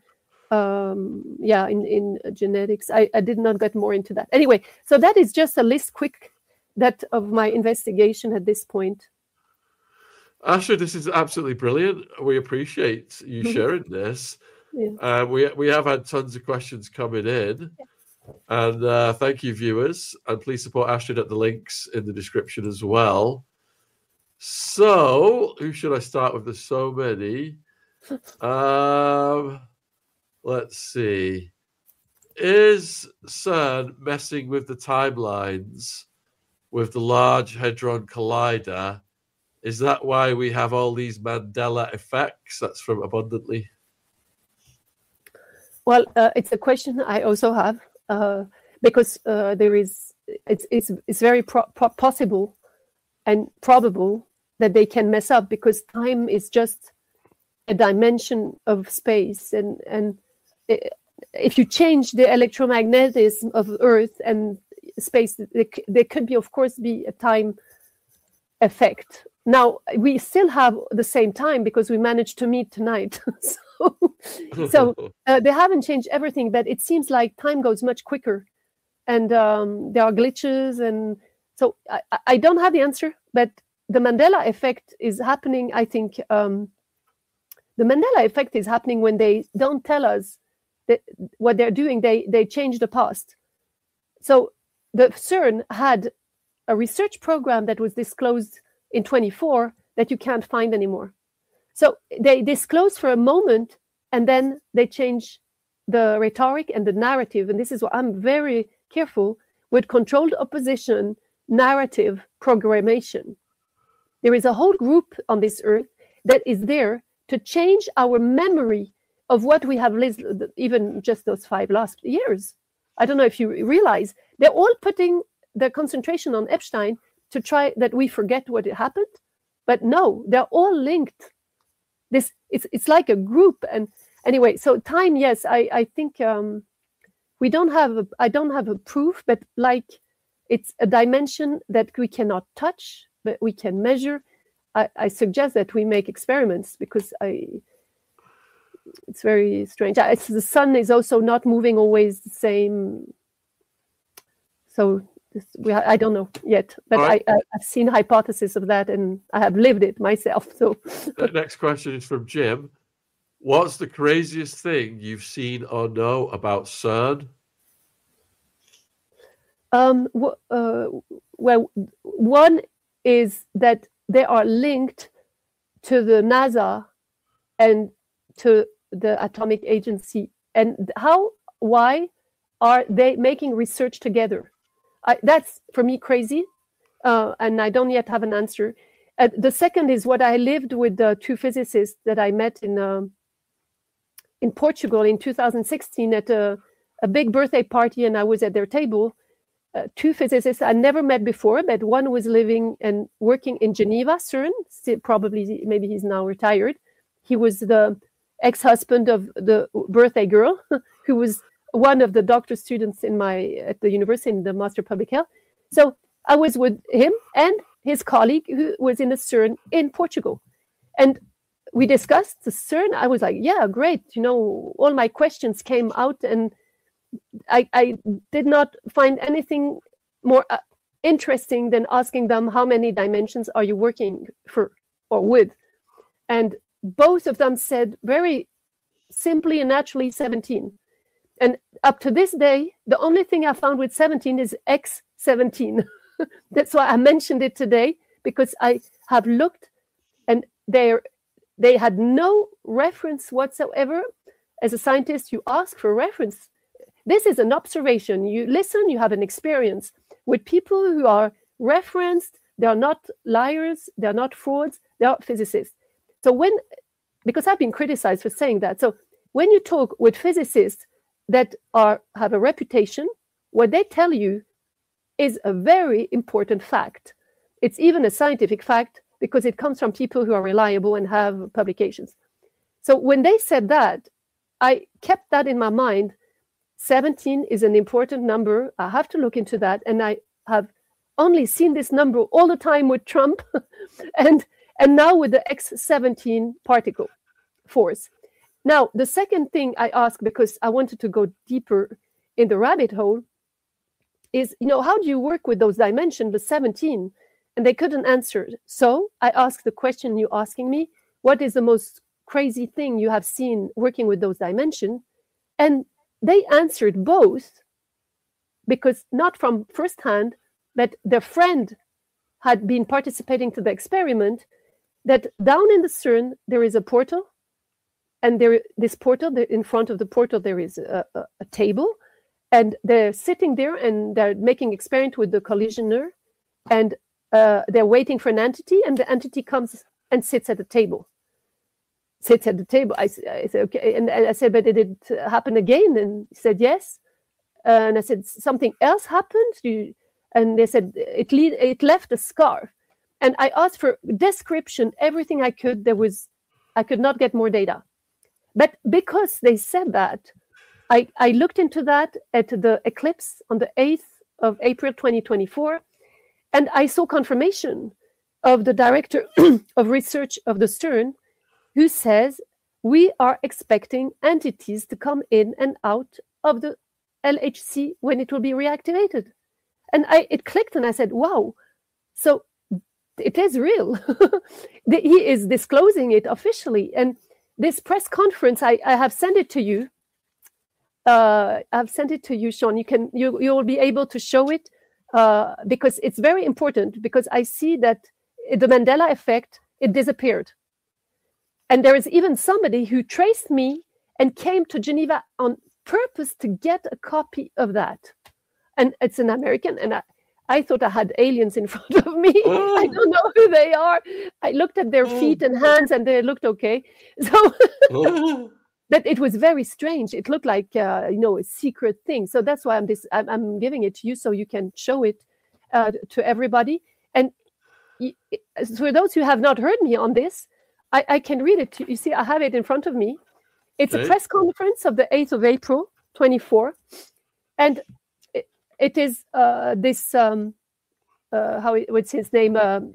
in genetics. I did not get more into that. Anyway, so that is just a list quick of my investigation at this point. Astrid, this is absolutely brilliant. We appreciate you sharing this. Yeah. We have had tons of questions coming in. Yeah. And thank you, viewers. And please support Astrid at the links in the description as well. So, who should I start with? There's so many. Let's see. Is CERN messing with the timelines with the Large Hadron Collider? Is that why we have all these Mandela effects? That's from Abundantly. Well, it's a question I also have because it's very possible and probable that they can mess up because time is just a dimension of space, and if you change the electromagnetism of Earth and space, there could be, of course, be a time effect. Now we still have the same time because we managed to meet tonight. So they haven't changed everything, but it seems like time goes much quicker, and there are glitches, and so I don't have the answer. But the Mandela effect is happening. I think the Mandela effect is happening when they don't tell us that what they're doing. They change the past. So the CERN had a research program that was disclosed in 24 that you can't find anymore. So they disclose for a moment, and then they change the rhetoric and the narrative. And this is what I'm very careful with controlled opposition narrative programmation. There is a whole group on this earth that is there to change our memory of what we have lived, even just those 5 last years. I don't know if you realize, they're all putting their concentration on Epstein to try that we forget what happened. But no, they're all linked. It's like a group. And anyway, so time, yes, I think I don't have a proof, but like it's a dimension that we cannot touch, but we can measure. I suggest that we make experiments because it's very strange. The sun is also not moving always the same. So I don't know yet, but right. I've seen hypotheses of that, and I have lived it myself. So the next question is from Jim. What's the craziest thing you've seen or know about CERN? Well, one is that they are linked to the NASA and to the Atomic Agency. And why are they making research together? That's, for me, crazy. And I don't yet have an answer. The second is what I lived with the 2 physicists that I met in Portugal in 2016 at a big birthday party, and I was at their table. 2 physicists I never met before, but one was living and working in Geneva, CERN. Probably, maybe he's now retired. He was the ex-husband of the birthday girl, who was one of the doctor students at the university in the Master of Public Health. So I was with him and his colleague who was in the CERN in Portugal. And we discussed the CERN. I was like, yeah, great. All my questions came out, and I did not find anything more interesting than asking them, how many dimensions are you working for or with? And both of them said very simply and naturally 17. And up to this day, the only thing I found with 17 is X17. That's why I mentioned it today, because I have looked, and they had no reference whatsoever. As a scientist, you ask for reference. This is an observation. You listen, you have an experience with people who are referenced. They are not liars. They are not frauds. They are physicists. So because I've been criticized for saying that. So when you talk with physicists that have a reputation, what they tell you is a very important fact. It's even a scientific fact because it comes from people who are reliable and have publications. So when they said that, I kept that in my mind. 17 is an important number. I have to look into that. And I have only seen this number all the time with Trump and now with the X17 particle force. Now, the second thing I asked, because I wanted to go deeper in the rabbit hole, is, how do you work with those dimensions, the 17? And they couldn't answer. So I asked the question you're asking me, what is the most crazy thing you have seen working with those dimensions? And they answered both, because not from firsthand, but their friend had been participating to the experiment, that down in the CERN there is a portal, and in front of the portal there is a table, and they're sitting there and they're making experiment with the collisioner, and they're waiting for an entity, and the entity comes and sits at the table. I said, okay, and I said, but did it happen again? And he said, yes. And I said, something else happened? And they said, it left a scar. And I asked for description, everything I could. I could not get more data. But because they said that, I looked into that at the eclipse on the 8th of April 2024, and I saw confirmation of the director of research of the CERN, who says we are expecting entities to come in and out of the LHC when it will be reactivated. And it clicked, and I said, wow, so it is real. He is disclosing it officially. And this press conference, I have sent it to you. I've sent it to you, Sean. You will be able to show it because it's very important, because I see that the Mandela effect, it disappeared. And there is even somebody who traced me and came to Geneva on purpose to get a copy of that. And it's an American, and I thought I had aliens in front of me. Oh. I don't know who they are. I looked at their feet and hands, and they looked okay. So that it was very strange. It looked like a secret thing. So that's why I'm giving it to you so you can show it to everybody. And for those who have not heard me on this, I can read it. You see, I have it in front of me. It's a press conference of the 8th of April, 24. And it is this, what's his name?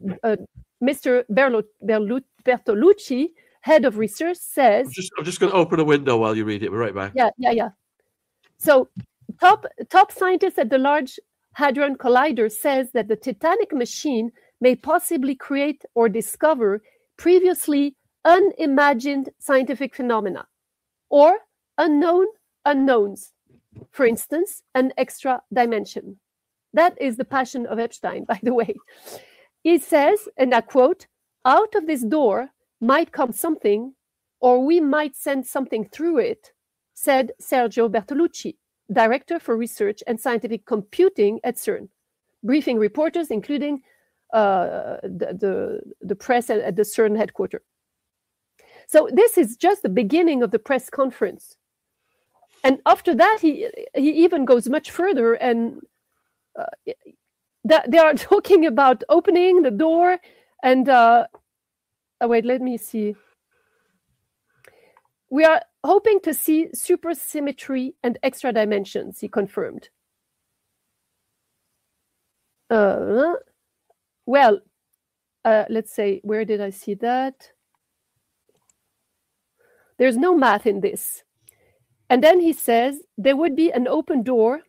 Mr. Bertolucci, head of research, says... I'm just going to open a window while you read it. We're right back. Yeah. So top scientist at the Large Hadron Collider says that the Titanic machine may possibly create or discover previously unimagined scientific phenomena or unknown unknowns. For instance, an extra dimension. That is the passion of Epstein, by the way. He says, and I quote, out of this door might come something, or we might send something through it, said Sergio Bertolucci, Director for Research and Scientific Computing at CERN, briefing reporters, including the press at the CERN headquarters. So this is just the beginning of the press conference. And after that, he even goes much further, and they are talking about opening the door. And wait, let me see. We are hoping to see supersymmetry and extra dimensions, he confirmed. Well, let's say, where did I see that? There's no math in this. And then he says there would be an open door,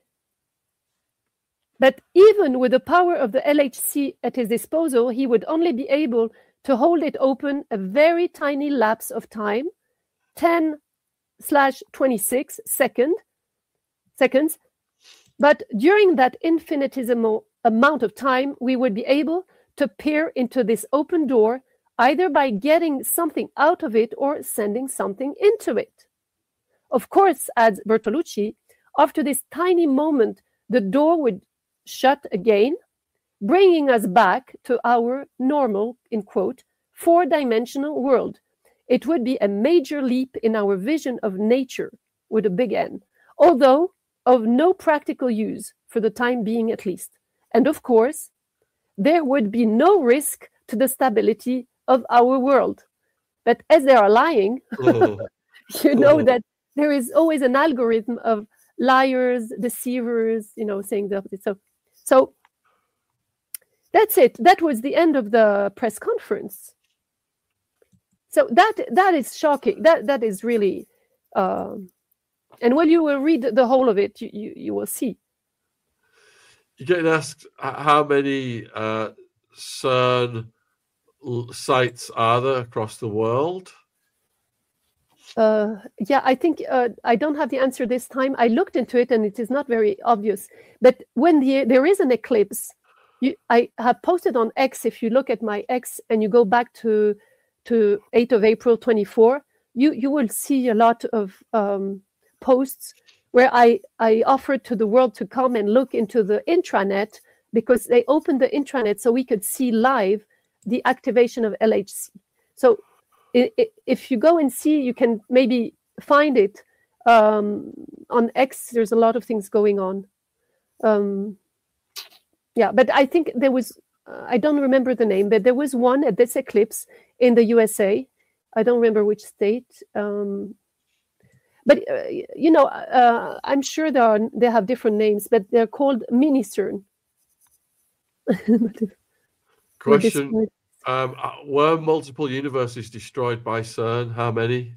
but even with the power of the LHC at his disposal, he would only be able to hold it open a very tiny lapse of time, 10/26 seconds. But during that infinitesimal amount of time, we would be able to peer into this open door, either by getting something out of it or sending something into it. Of course, adds Bertolucci, after this tiny moment, the door would shut again, bringing us back to our normal, in quote, four-dimensional world. It would be a major leap in our vision of nature, with a big N, although of no practical use, for the time being at least. And of course, there would be no risk to the stability of our world. But as they are lying, you know that there is always an algorithm of liars, deceivers, saying the opposite. So that's it. That was the end of the press conference. So that is shocking. That is really, and when you will read the whole of it, you will see. You get asked how many CERN sites are there across the world? I think I don't have the answer this time. I looked into it, and it is not very obvious. But when there is an eclipse, I have posted on X. If you look at my X and you go back to 8th of April 24, you will see a lot of posts where I offered to the world to come and look into the intranet, because they opened the intranet so we could see live the activation of LHC. So if you go and see, you can maybe find it on X. There's a lot of things going on. Yeah, but I think there was, I don't remember the name, but there was one at this eclipse in the USA. I don't remember which state. But, I'm sure they have different names, but they're called mini CERN. Question. Were multiple universes destroyed by CERN? How many?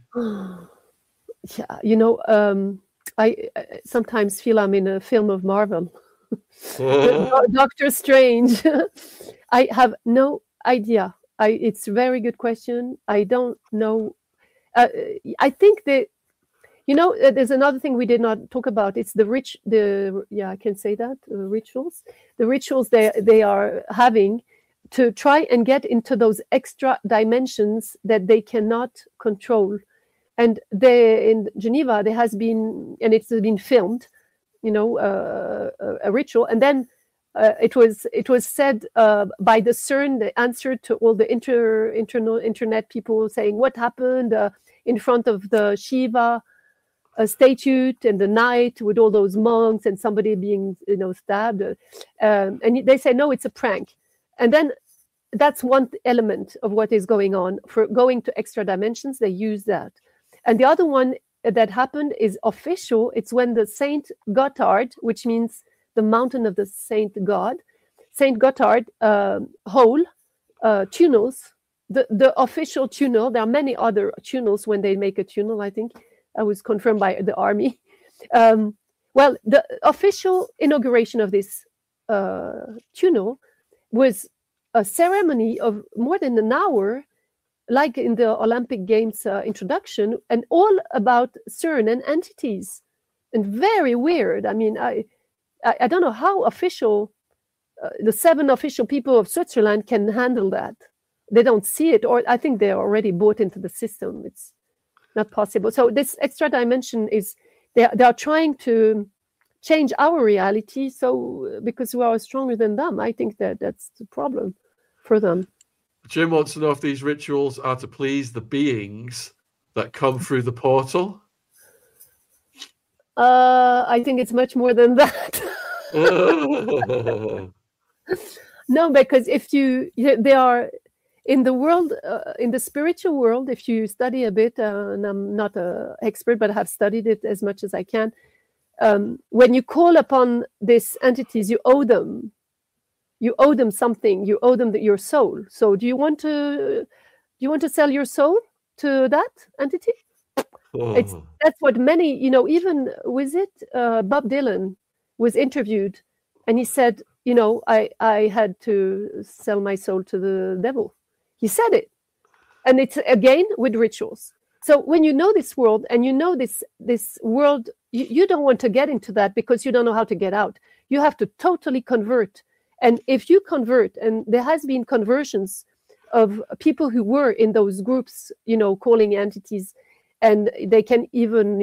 Yeah, I sometimes feel I'm in a film of Marvel. Doctor Strange. I have no idea. It's a very good question. I don't know. I think that, there's another thing we did not talk about. It's I can say that, rituals. The rituals they are having to try and get into those extra dimensions that they cannot control. And in Geneva, there has been, and it's been filmed, a ritual. And then it was said by the CERN, the answer to all the internet people saying what happened in front of the Shiva statue in the night with all those monks and somebody being stabbed. And they say, no, it's a prank. And then that's one element of what is going on. For going to extra dimensions, they use that. And the other one that happened is official. It's when the Saint Gotthard, which means the mountain of the Saint God, Saint Gotthard hole, tunnels, the official tunnel. There are many other tunnels when they make a tunnel, I think. That was confirmed by the army. Well, the official inauguration of this tunnel was a ceremony of more than an hour, like in the Olympic Games introduction, and all about CERN and entities, and very weird. I mean, I don't know how official the 7 official people of Switzerland can handle that. They don't see it, or I think they're already bought into the system. It's not possible. So this extra dimension is they are trying to change our reality. So because we are stronger than them, I think that's the problem for them. Jim wants to know if these rituals are to please the beings that come through the portal. I think it's much more than that. No, because if they are in the world, in the spiritual world, if you study a bit, and I'm not an expert, but I have studied it as much as I can. When you call upon these entities, you owe them. You owe them something. You owe them your soul. So, do you want to sell your soul to that entity? That's what many, even with it, Bob Dylan was interviewed, and he said, I had to sell my soul to the devil. He said it, and it's again with rituals. So when you know this world and you know this world, you don't want to get into that because you don't know how to get out. You have to totally convert. And if you convert, and there has been conversions of people who were in those groups, calling entities, and they can even,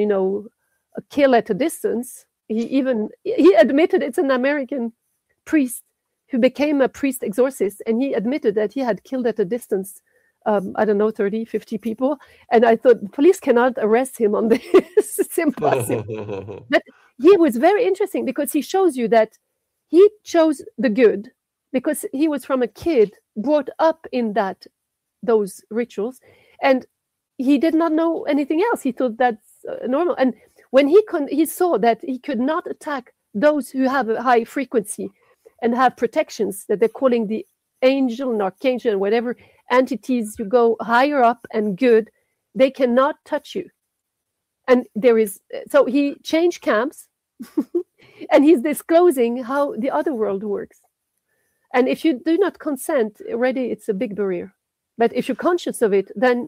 kill at a distance. He admitted, it's an American priest who became a priest exorcist, and he admitted that he had killed at a distance, 30, 50 people. And I thought, the police cannot arrest him on this. It's impossible. But he was very interesting because he shows you that he chose the good because he was from a kid brought up in those rituals, and he did not know anything else. He thought that's normal. And when he saw that he could not attack those who have a high frequency and have protections that they're calling the angel and archangel and whatever entities, you go higher up and good, they cannot touch you. And so he changed camps and he's disclosing how the other world works. And if you do not consent, already it's a big barrier. But if you're conscious of it, then...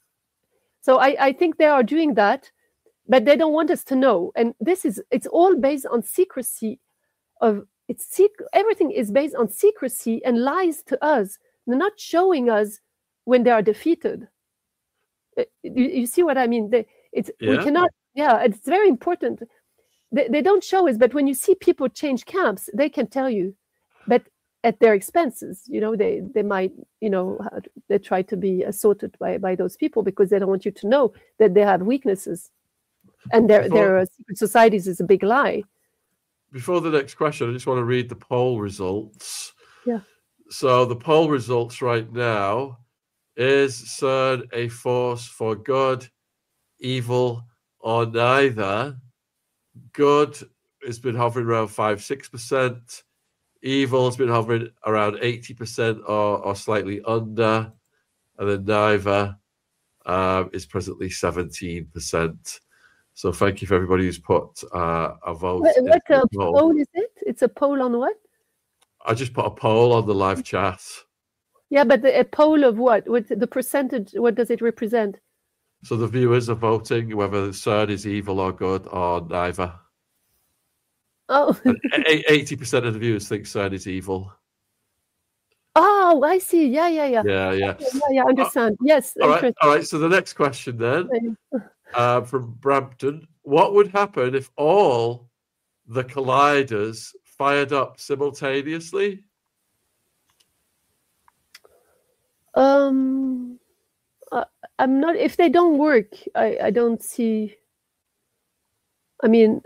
So I think they are doing that, but they don't want us to know. And it's all based on secrecy of, everything is based on secrecy and lies to us. They're not showing us when they are defeated. You see what I mean? We cannot. Yeah, it's very important. They don't show us, but when you see people change camps, they can tell you, but at their expenses. They might, they try to be assaulted by those people because they don't want you to know that they have weaknesses, and their secret societies is a big lie. Before the next question, I just want to read the poll results. Yeah. So the poll results right now is CERN a force for good, evil, or neither? Good has been hovering around 5-6%. Evil has been hovering around 80% or slightly under. And then neither is presently 17%. So thank you for everybody who's put a vote. What poll is it? It's a poll on what? I just put a poll on the live chat. Yeah, but a poll of what? What the percentage? What does it represent? So the viewers are voting whether CERN is evil or good or neither. Oh. 80% of the viewers think CERN is evil. Oh, I see. Yeah. Yeah. Yeah, understand. Yes. All right. So the next question then, from Brampton. What would happen if all the colliders fired up simultaneously? I'm not. If they don't work, I don't see. I mean,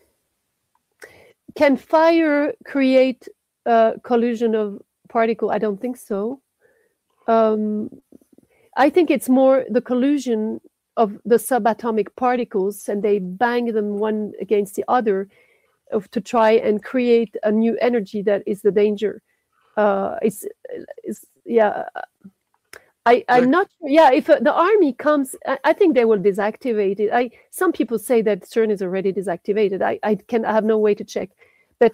can fire create a collision of particle? I don't think so. I think it's more the collision of the subatomic particles, and they bang them one against the other to try and create a new energy that is the danger. I'm not sure. Yeah, if the army comes, I think they will deactivate it. Some people say that CERN is already deactivated. I have no way to check, but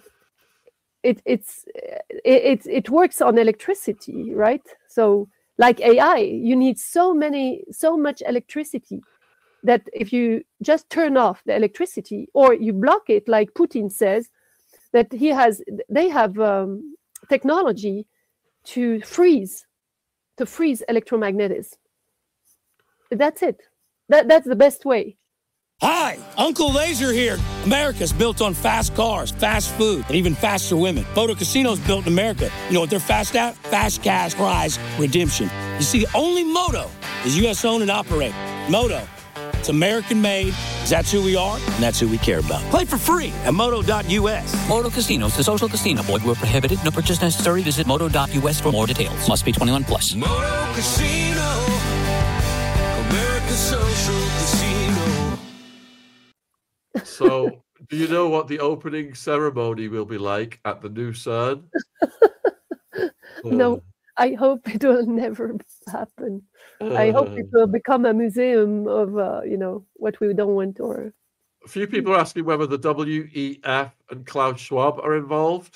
it works on electricity, right? So like AI, you need so much electricity that if you just turn off the electricity or you block it, like Putin says, that they have technology to freeze electromagnetism. That's it. That's the best way. Hi, Uncle Laser here. America's built on fast cars, fast food, and even faster women. Photo Casino's built in America. You know what they're fast at? Fast cash prize redemption. You see, only Moto is U.S. owned and operated. Moto, it's American made. That's who we are, and that's who we care about. Play for free at moto.us. Moto Casinos, the social casino. Void where prohibited. No purchase necessary. Visit moto.us for more details. Must be 21 plus. Moto Casino, America's social casino. So, do you know what the opening ceremony will be like at the new CERN? No, I hope it will never happen. I hope it will become a museum of, what we don't want. Or a few people are asking whether the WEF and Klaus Schwab are involved.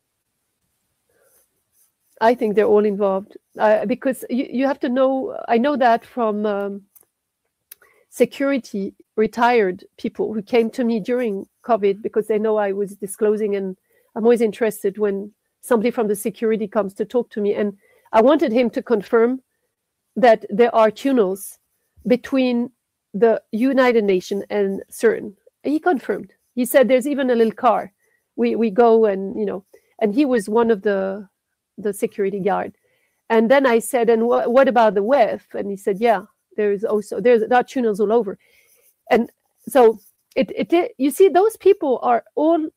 I think they're all involved because you have to know. I know that from security retired people who came to me during COVID because they know I was disclosing, and I'm always interested when somebody from the security comes to talk to me. And I wanted him to confirm that there are tunnels between the United Nations and CERN. He confirmed. He said there's even a little car. We go and, and he was one of the security guard. And then I said, and what about the WEF? And he said, yeah, there are tunnels all over. And so you see, those people are all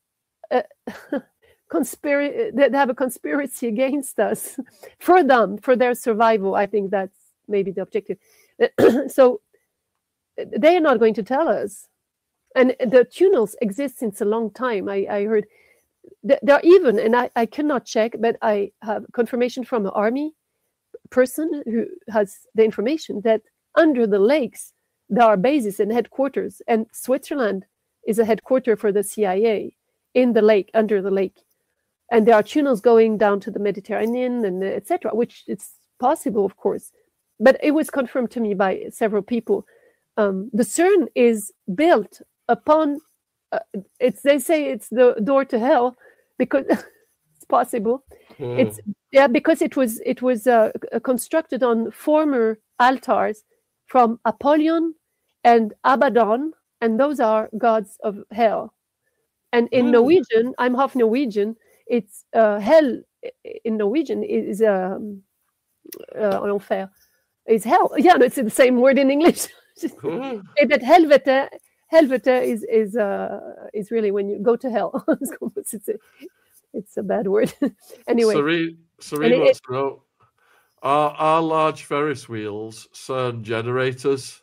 that have a conspiracy against us for them, for their survival. I think that's maybe the objective. So they are not going to tell us. And the tunnels exist since a long time. I heard there are even, and I cannot check, but I have confirmation from an army person who has the information that under the lakes there are bases and headquarters, and Switzerland is a headquarter for the CIA in the lake, under the lake. And there are tunnels going down to the Mediterranean and etc., which it's possible, of course. But it was confirmed to me by several people. The CERN is built upon, they say it's the door to hell, because it's possible. It's because it was constructed on former altars from Apollyon and Abaddon, and those are gods of hell. And in Norwegian, I'm half Norwegian. It's hell in Norwegian is enfer. It's hell. Yeah, no, it's the same word in English. But helvete is really when you go to hell. It's a bad word. Anyway, Serene wants to know: Are large Ferris wheels CERN generators?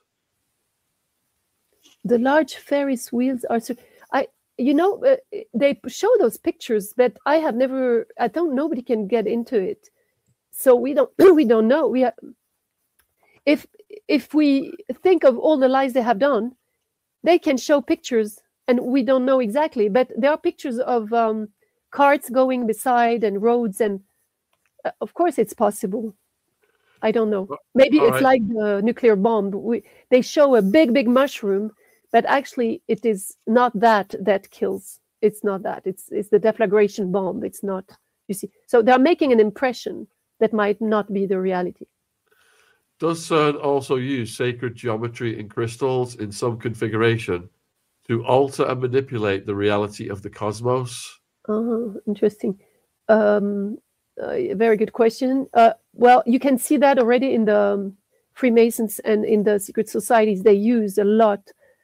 The large Ferris wheels are. They show those pictures, but nobody can get into it, so we don't know. If we think of all the lies they have done, they can show pictures, and we don't know exactly. But there are pictures of carts going beside and roads, and of course it's possible. I don't know. Maybe it's like the nuclear bomb. They show a big mushroom. But actually, it is not that kills. It's not that. It's the deflagration bomb. It's not, you see. So they're making an impression that might not be the reality. Does CERN also use sacred geometry in crystals in some configuration to alter and manipulate the reality of the cosmos? Oh, interesting. Very good question. Well, you can see that already in the Freemasons and in the secret societies. They use a lot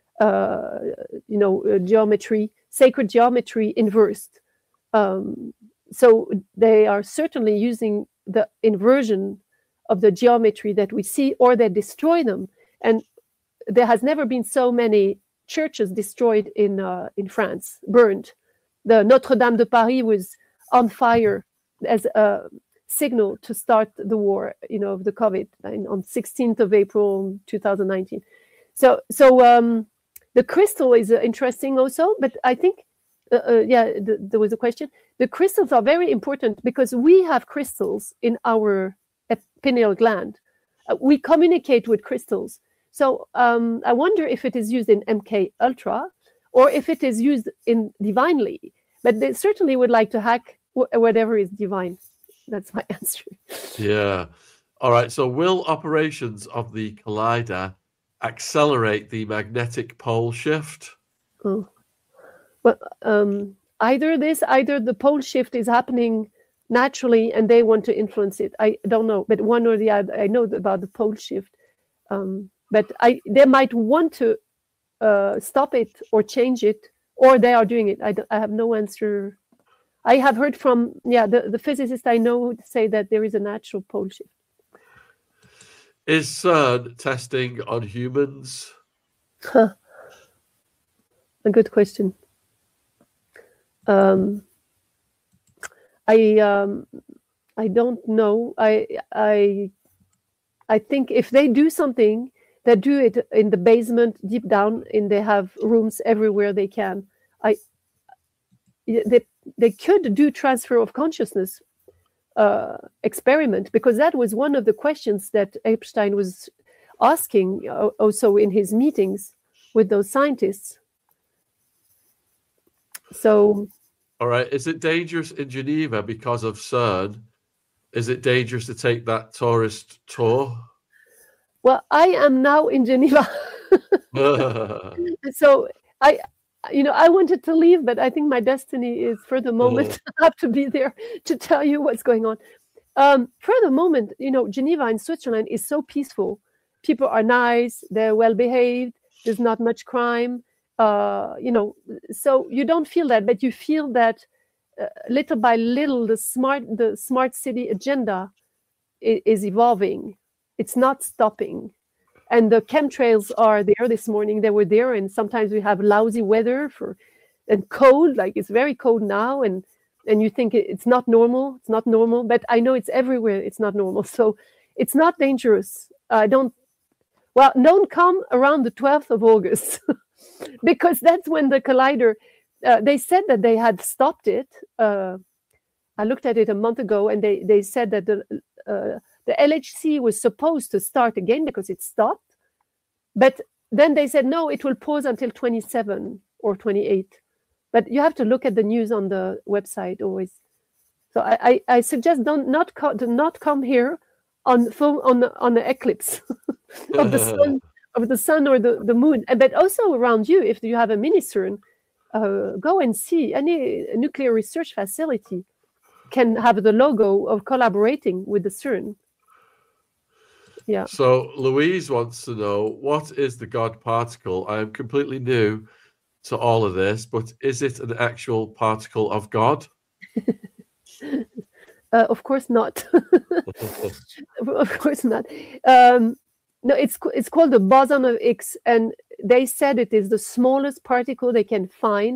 geometry, sacred geometry inversed. So they are certainly using the inversion of the geometry that we see, or they destroy them. And there has never been so many churches destroyed in France, burned. The Notre Dame de Paris was on fire as a signal to start the war, of the COVID on 16th of April 2019. So the crystal is interesting also, but I think, there was a question. The crystals are very important because we have crystals in our pineal gland. We communicate with crystals. So I wonder if it is used in MK Ultra or if it is used in divinely. But they certainly would like to hack whatever is divine. That's my answer. Yeah. All right. So will operations of the collider accelerate the magnetic pole shift? Oh. Well, either the pole shift is happening naturally and they want to influence it. I don't know, but one or the other. I know about the pole shift, but they might want to stop it or change it, or they are doing it. I have no answer. I have heard from the physicist I know say that there is a natural pole shift. Is CERN testing on humans? A good question. I don't know. I think if they do something, they do it in the basement, deep down, and they have rooms everywhere they can. They could do transfer of consciousness experiment, because that was one of the questions that Epstein was asking also in his meetings with those scientists. So, all right, is it dangerous in Geneva because of CERN? Is it dangerous to take that tourist tour? Well, I am now in Geneva. So I wanted to leave, but I think my destiny is for the moment I have to be there to tell you what's going on. For the moment, Geneva in Switzerland is so peaceful. People are nice, they're well behaved, there's not much crime. So you don't feel that, but you feel that little by little the smart city agenda is evolving. It's not stopping. And the chemtrails are there this morning. They were there, and sometimes we have lousy weather and cold, like it's very cold now, and you think it's not normal. It's not normal, but I know it's everywhere. It's not normal, so it's not dangerous. Don't come around the 12th of August because that's when the collider. They said that they had stopped it. I looked at it a month ago, and they said that the LHC was supposed to start again because it stopped. But then they said, no, it will pause until 27 or 28. but you have to look at the news on the website always. So I suggest do not come here on the eclipse of the sun or the moon, but also around you. If you have a mini CERN, go and see. Any nuclear research facility can have the logo of collaborating with the CERN. Yeah. So Louise wants to know, what is the God particle? I am completely new to all of this, but is it an actual particle of God? Of course not. Of course not. No, it's called the boson of Higgs, and they said it is the smallest particle they can find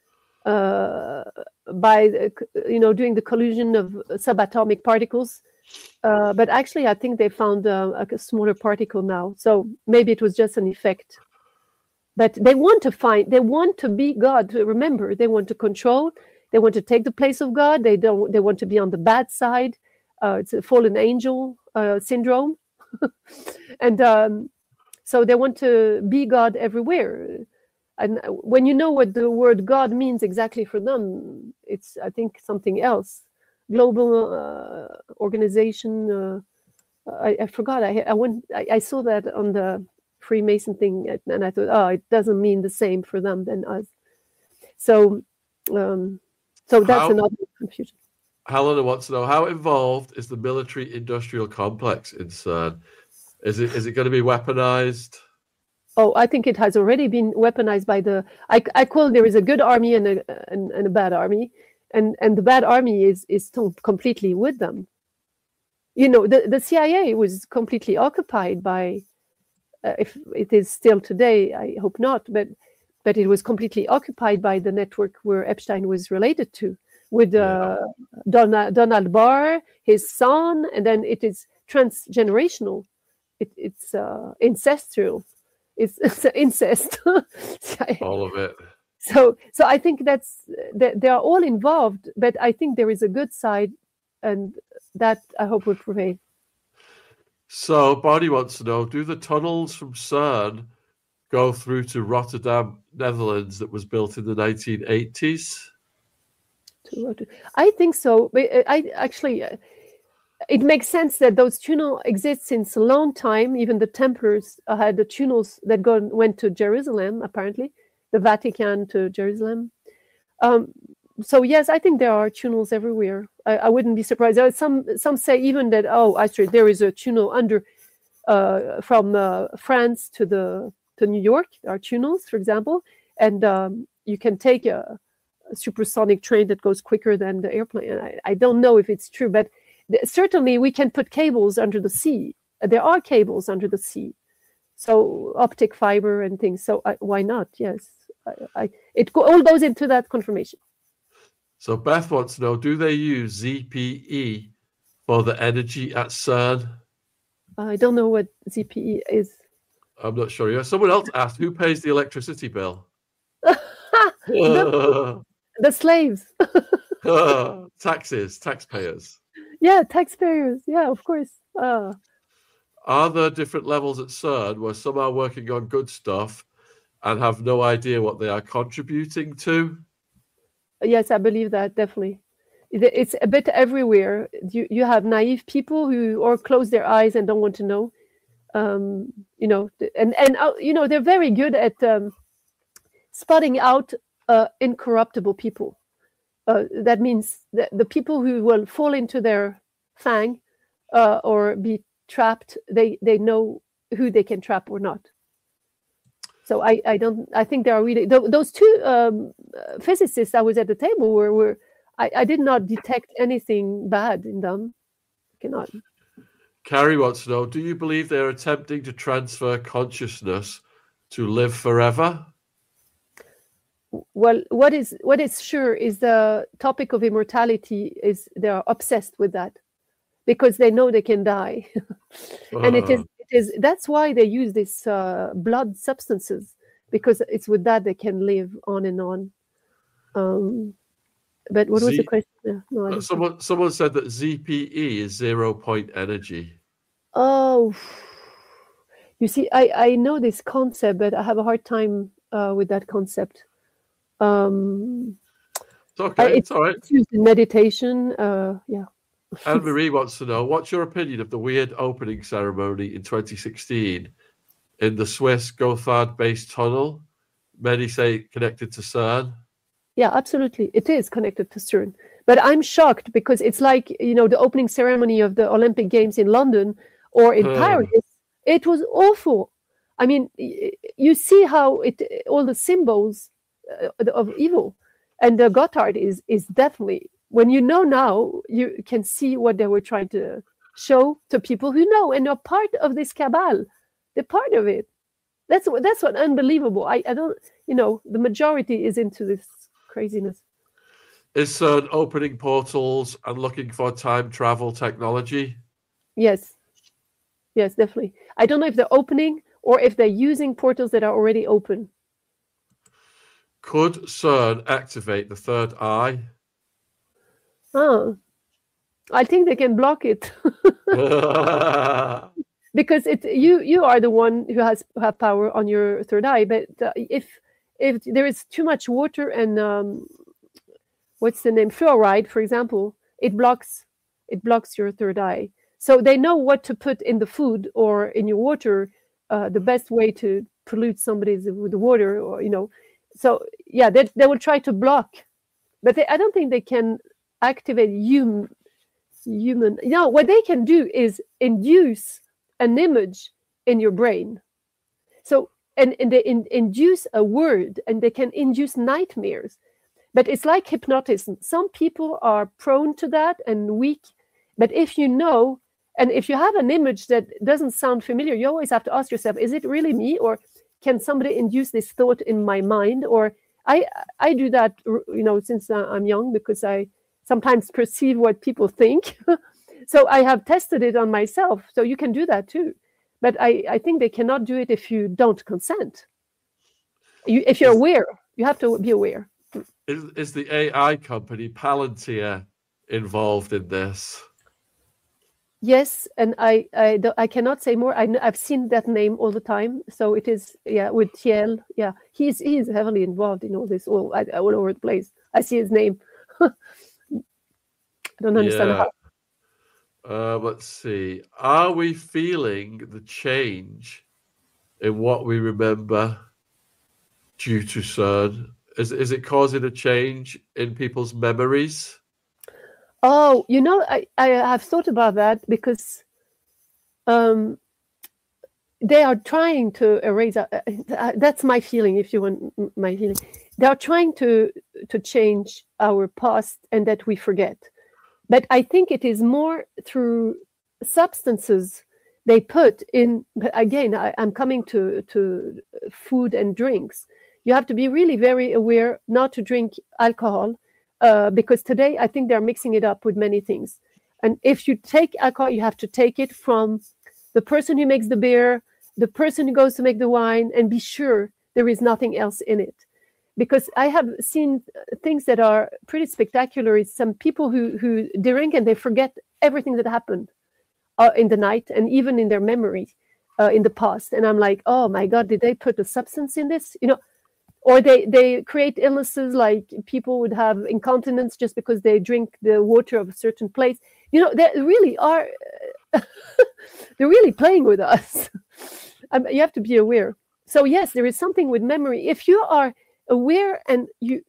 by doing the collision of subatomic particles. But actually, I think they found a smaller particle now. So maybe it was just an effect. But they want to be God. Remember, they want to control. They want to take the place of God. They want to be on the bad side. It's a fallen angel syndrome. And so they want to be God everywhere. And when you know what the word God means exactly for them, it's, I think, something else. Global organization. I forgot. I saw that on the Freemason thing, and I thought, oh, it doesn't mean the same for them than us. So that's another confusion. Helena wants to know, how involved is the military-industrial complex in CERN? Is it going to be weaponized? Oh, I think it has already been weaponized by the. I call there is a good army and a bad army. And the bad army is completely with them. The CIA was completely occupied by, if it is still today, I hope not, but it was completely occupied by the network where Epstein was related to, with Donald Barr, his son, and then it is transgenerational. It's ancestral. It's incest. All of it. So I think that they are all involved, but I think there is a good side, and that I hope will prevail. So Barney wants to know, do the tunnels from CERN go through to Rotterdam, Netherlands, that was built in the 1980s? I think so. It makes sense that those tunnels exist since a long time. Even the Templars had the tunnels that went to Jerusalem, apparently. The Vatican to Jerusalem. So yes, I think there are tunnels everywhere. I wouldn't be surprised. Some say even that, Astrid, there is a tunnel under from France to New York. There are tunnels, for example, and you can take a supersonic train that goes quicker than the airplane. I don't know if it's true, but certainly we can put cables under the sea. There are cables under the sea. So optic fiber and things. So why not? Yes, it all goes into that confirmation. So Beth wants to know: do they use ZPE for the energy at CERN? I don't know what ZPE is. I'm not sure. Yeah. Someone else asked, who pays the electricity bill? The slaves. Taxpayers. Yeah, taxpayers. Yeah, of course. Are there different levels at CERN where some are working on good stuff and have no idea what they are contributing to? Yes, I believe that, definitely. It's a bit everywhere. You have naive people who close their eyes and don't want to know. They're very good at spotting out incorruptible people. That means that the people who will fall into their fang or be trapped, they know who they can trap or not. So I think there are really those two physicists I was at the table were I did not detect anything bad in them. I cannot. Carrie wants to know, do you believe they're attempting to transfer consciousness to live forever? Well, what is sure is the topic of immortality is they are obsessed with that because they know they can die. And it is that's why they use these blood substances, because it's with that they can live on and on. But what was the question? No, someone said that ZPE is 0 point energy. Oh, you see, I know this concept, but I have a hard time with that concept. It's okay. It's all right. It's used in meditation. Yeah. Anne-Marie wants to know, what's your opinion of the weird opening ceremony in 2016 in the Swiss Gotthard-based tunnel? Many say connected to CERN. Yeah, absolutely. It is connected to CERN. But I'm shocked because it's like, you know, the opening ceremony of the Olympic Games in London or in Paris. It was awful. I mean, you see how all the symbols of evil. And the Gotthard is definitely, when you know now, you can see what they were trying to show to people who know and are part of this cabal. They're part of it. That's what unbelievable. I don't, you know, the majority is into this craziness. Is CERN opening portals and looking for time travel technology? Yes. Yes, definitely. I don't know if they're opening or if they're using portals that are already open. Could CERN activate the third eye? Oh, I think they can block it. Because you are the one who have power on your third eye. But if there is too much water and what's the name, fluoride, for example, it blocks your third eye. So they know what to put in the food or in your water. The best way to pollute somebody is with the water, or, you know. So yeah, they will try to block, but I don't think they can activate human. No, what they can do is induce an image in your brain. So and they induce a word, and they can induce nightmares. But it's like hypnotism. Some people are prone to that and weak. But if you know, and if you have an image that doesn't sound familiar, you always have to ask yourself, is it really me? Or can somebody induce this thought in my mind? Or I do that, you know, since I'm young, because I sometimes perceive what people think. So I have tested it on myself. So you can do that too. But I think they cannot do it if you don't consent. If you're aware, you have to be aware. Is the AI company Palantir involved in this? Yes, and I cannot say more. I've seen that name all the time. So it is, yeah, with Thiel. Yeah, he's heavily involved in all this, all over the place. I see his name. I don't understand how. Let's see. Are we feeling the change in what we remember due to CERN? Is it causing a change in people's memories? Oh, you know, I have thought about that because they are trying to erase. That's my feeling, if you want my feeling. They are trying to change our past and that we forget. But I think it is more through substances they put in. Again, I'm coming to food and drinks. You have to be really very aware not to drink alcohol. Because today I think they're mixing it up with many things. And if you take alcohol, you have to take it from the person who makes the beer, the person who goes to make the wine, and be sure there is nothing else in it. Because I have seen things that are pretty spectacular. It's some people who drink and they forget everything that happened in the night and even in their memory in the past. And I'm like, oh my God, did they put a substance in this? You know. Or they create illnesses, like people would have incontinence just because they drink the water of a certain place. You know, they really are, they're really playing with us. You have to be aware. So yes, there is something with memory. If you are aware and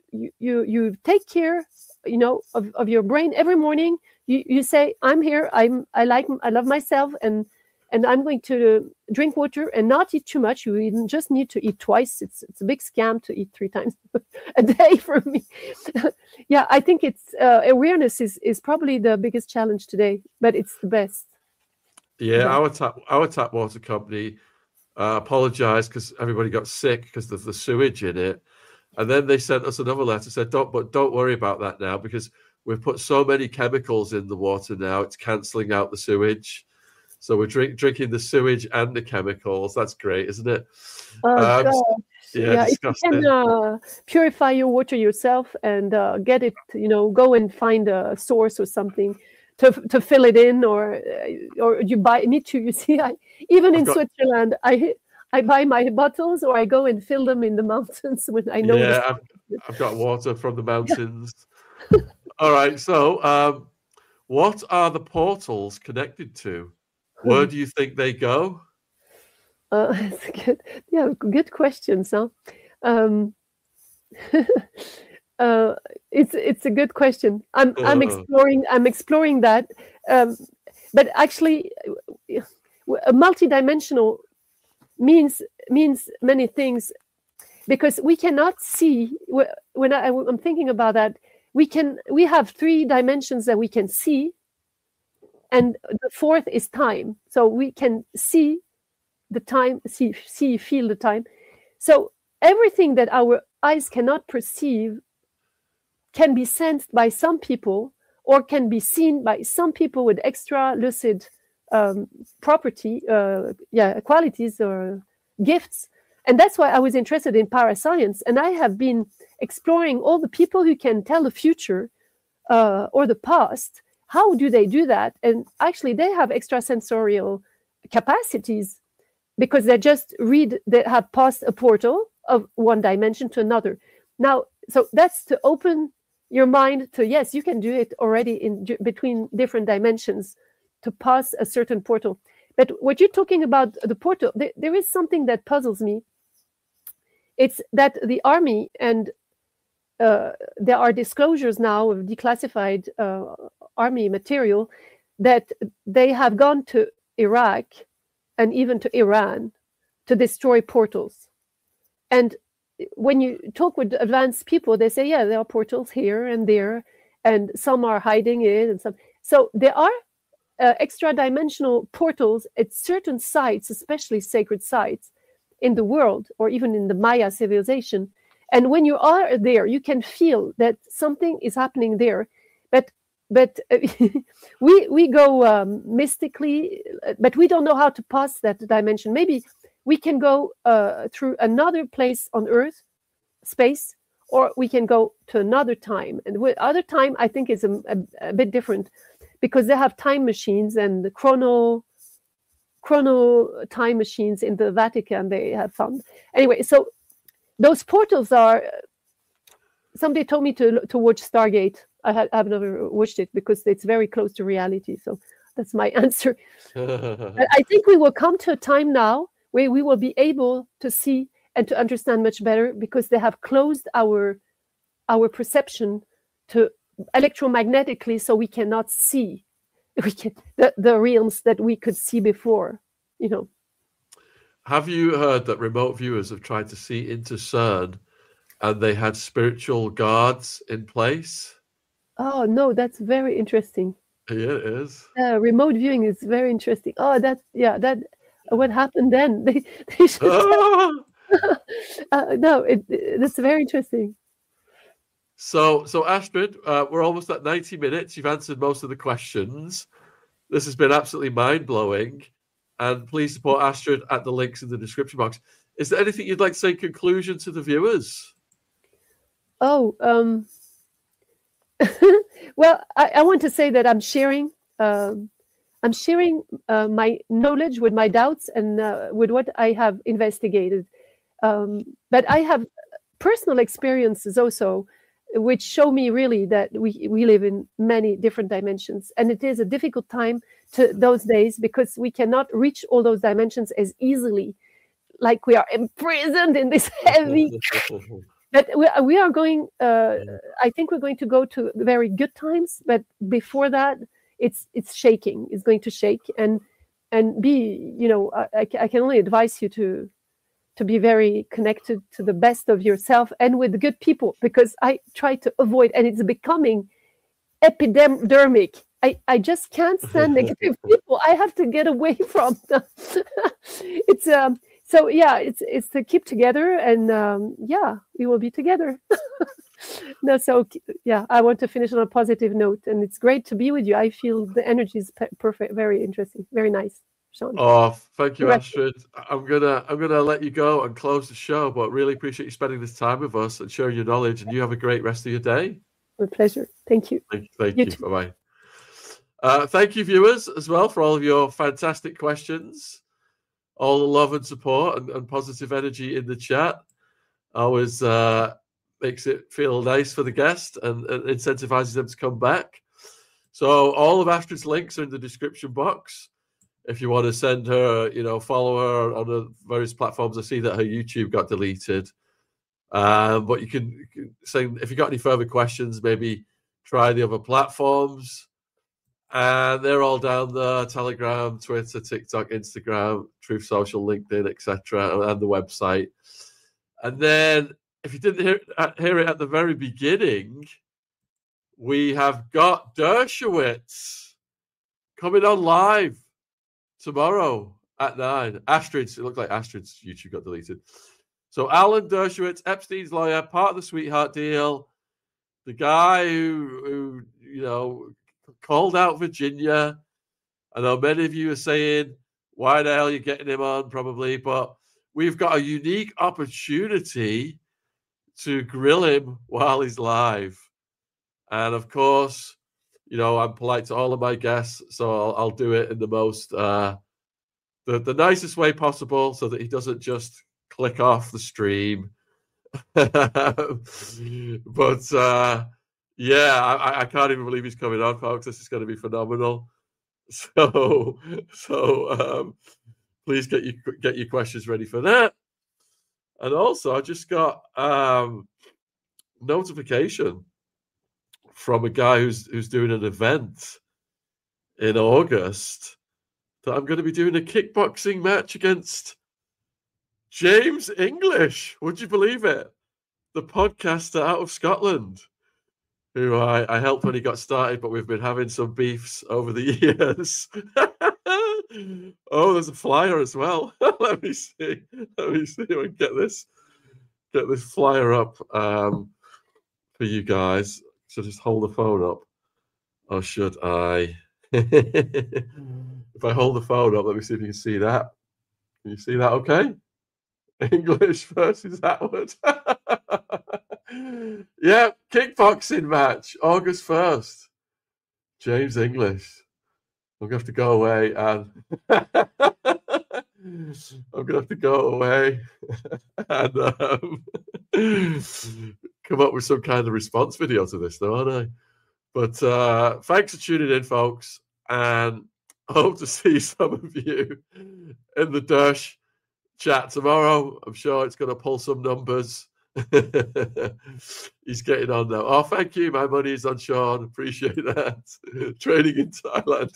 you take care, you know, of your brain every morning, you say, I'm here, I love myself, and I'm going to drink water and not eat too much. You even just need to eat twice. It's a big scam to eat 3 times a day for me. Yeah, I think it's awareness is probably the biggest challenge today, but it's the best. Yeah, our tap water company apologized because everybody got sick because of the sewage in it, and then they sent us another letter, said don't worry about that now, because we've put so many chemicals in the water now, it's cancelling out the sewage. So we're drinking the sewage and the chemicals. That's great, isn't it? Yeah, disgusting. If you can purify your water yourself and get it, you know, go and find a source or something to fill it in, or you buy. Me too. You see, even in Switzerland, I I buy my bottles, or I go and fill them in the mountains when I know. Yeah, I've got water from the mountains. All right. So, what are the portals connected to? Where do you think they go? It's good. Yeah, good questions, huh? It's a good question. I'm exploring that, but actually, a multidimensional means many things, because we cannot see. When I'm thinking about that, we have 3 dimensions that we can see, and the 4th is time. So we can see the time, feel the time. So everything that our eyes cannot perceive can be sensed by some people, or can be seen by some people with extra lucid qualities or gifts. And that's why I was interested in parascience. And I have been exploring all the people who can tell the future or the past. How do they do that? And actually, they have extrasensorial capacities, because they have passed a portal of one dimension to another. Now, so that's to open your mind to, yes, you can do it already between different dimensions to pass a certain portal. But what you're talking about, the portal, there is something that puzzles me. It's that the army, and there are disclosures now of declassified army material, that they have gone to Iraq and even to Iran to destroy portals. And when you talk with advanced people, they say, yeah, there are portals here and there, and some are hiding it, and some. So there are extra-dimensional portals at certain sites, especially sacred sites in the world, or even in the Maya civilization. And when you are there, you can feel that something is happening there. But we go mystically, but we don't know how to pass that dimension. Maybe we can go through another place on Earth, space, or we can go to another time. And with other time, I think is a bit different, because they have time machines, and the chrono time machines in the Vatican they have found. Anyway, so those portals are. Somebody told me to watch Stargate. I've never watched it because it's very close to reality. So that's my answer. I think we will come to a time now where we will be able to see and to understand much better, because they have closed our perception to electromagnetically, so we cannot see the realms that we could see before. Have you heard that remote viewers have tried to see into CERN, and they had spiritual guards in place? Oh no, that's very interesting. Yeah, it is. Remote viewing is very interesting. Oh, what happened then? They should. No, that's very interesting. So Astrid, we're almost at 90 minutes. You've answered most of the questions. This has been absolutely mind-blowing. And please support Astrid at the links in the description box. Is there anything you'd like to say in conclusion to the viewers? Oh, well, I want to say that I'm sharing my knowledge with my doubts and with what I have investigated. But I have personal experiences also, which show me really that we live in many different dimensions. And it is a difficult time to those days, because we cannot reach all those dimensions as easily, like we are imprisoned in this heavy. But we are going, I think we're going to go to very good times. But before that, it's shaking. It's going to shake and be, I can only advise you to be very connected to the best of yourself and with good people, because I try to avoid, and it's becoming epidemic. I just can't stand negative people. I have to get away from them. It's so yeah, it's to keep together, and we will be together. No, so yeah, I want to finish on a positive note, and it's great to be with you. I feel the energy is perfect, very interesting, very nice. Sean. Oh, thank you, Astrid. I'm gonna let you go and close the show, but really appreciate you spending this time with us and sharing your knowledge. And you have a great rest of your day. My pleasure. Thank you. Thank you. Bye bye. Thank you, viewers, as well, for all of your fantastic questions. all the love and support and positive energy in the chat. Always makes it feel nice for the guest and incentivizes them to come back. So all of Astrid's links are in the description box. If you want to send her, follow her on the various platforms. I see that her YouTube got deleted. But you can say, if you got any further questions, maybe try the other platforms. And they're all down there: Telegram, Twitter, TikTok, Instagram, Truth Social, LinkedIn, etc., and the website. And then, if you didn't hear it at the very beginning, we have got Dershowitz coming on live tomorrow at 9. Astrid's, it looked like Astrid's YouTube got deleted. So Alan Dershowitz, Epstein's lawyer, part of the Sweetheart deal, the guy who called out Virginia. I know many of you are saying, why the hell are you getting him on? Probably, but we've got a unique opportunity to grill him while he's live. And of course, I'm polite to all of my guests, so I'll do it in the most, the nicest way possible, so that he doesn't just click off the stream. But I can't even believe he's coming on, folks. This is going to be phenomenal. So please get your questions ready for that. And also, I just got notification from a guy who's doing an event in August that I'm going to be doing a kickboxing match against James English. Would you believe it? The podcaster out of Scotland, who I helped when he got started, but we've been having some beefs over the years. Oh, there's a flyer as well. Let me see if I can get this flyer up for you guys. So just hold the phone up. Or should I? If I hold the phone up, let me see if you can see that. Can you see that okay? English versus Atwood. Yeah, kickboxing match, August 1st. James English. I'm going to have to go away and come up with some kind of response video to this, though, aren't I? But thanks for tuning in, folks, and I hope to see some of you in the Dersh chat tomorrow. I'm sure it's going to pull some numbers. He's getting on now. Oh, thank you. My money's on Sean. Appreciate that. Training in Thailand.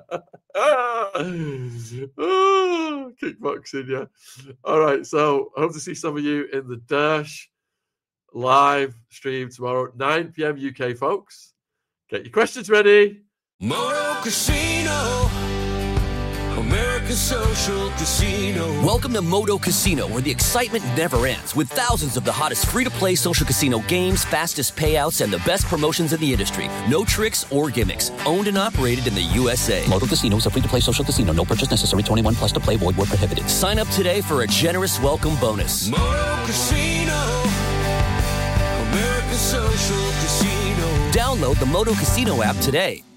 Oh, kickboxing, yeah. All right, so I hope to see some of you in the Dersh live stream tomorrow at 9 p.m. UK, folks. Get your questions ready. Moto Casino, America's social casino. Welcome to Moto Casino, where the excitement never ends, with thousands of the hottest free-to-play social casino games, fastest payouts, and the best promotions in the industry. No tricks or gimmicks. Owned and operated in the USA. Moto Casino is a free-to-play social casino. No purchase necessary. 21 plus to play. Void where prohibited. Sign up today for a generous welcome bonus. Moto Casino, America's social casino. Download the Moto Casino app today.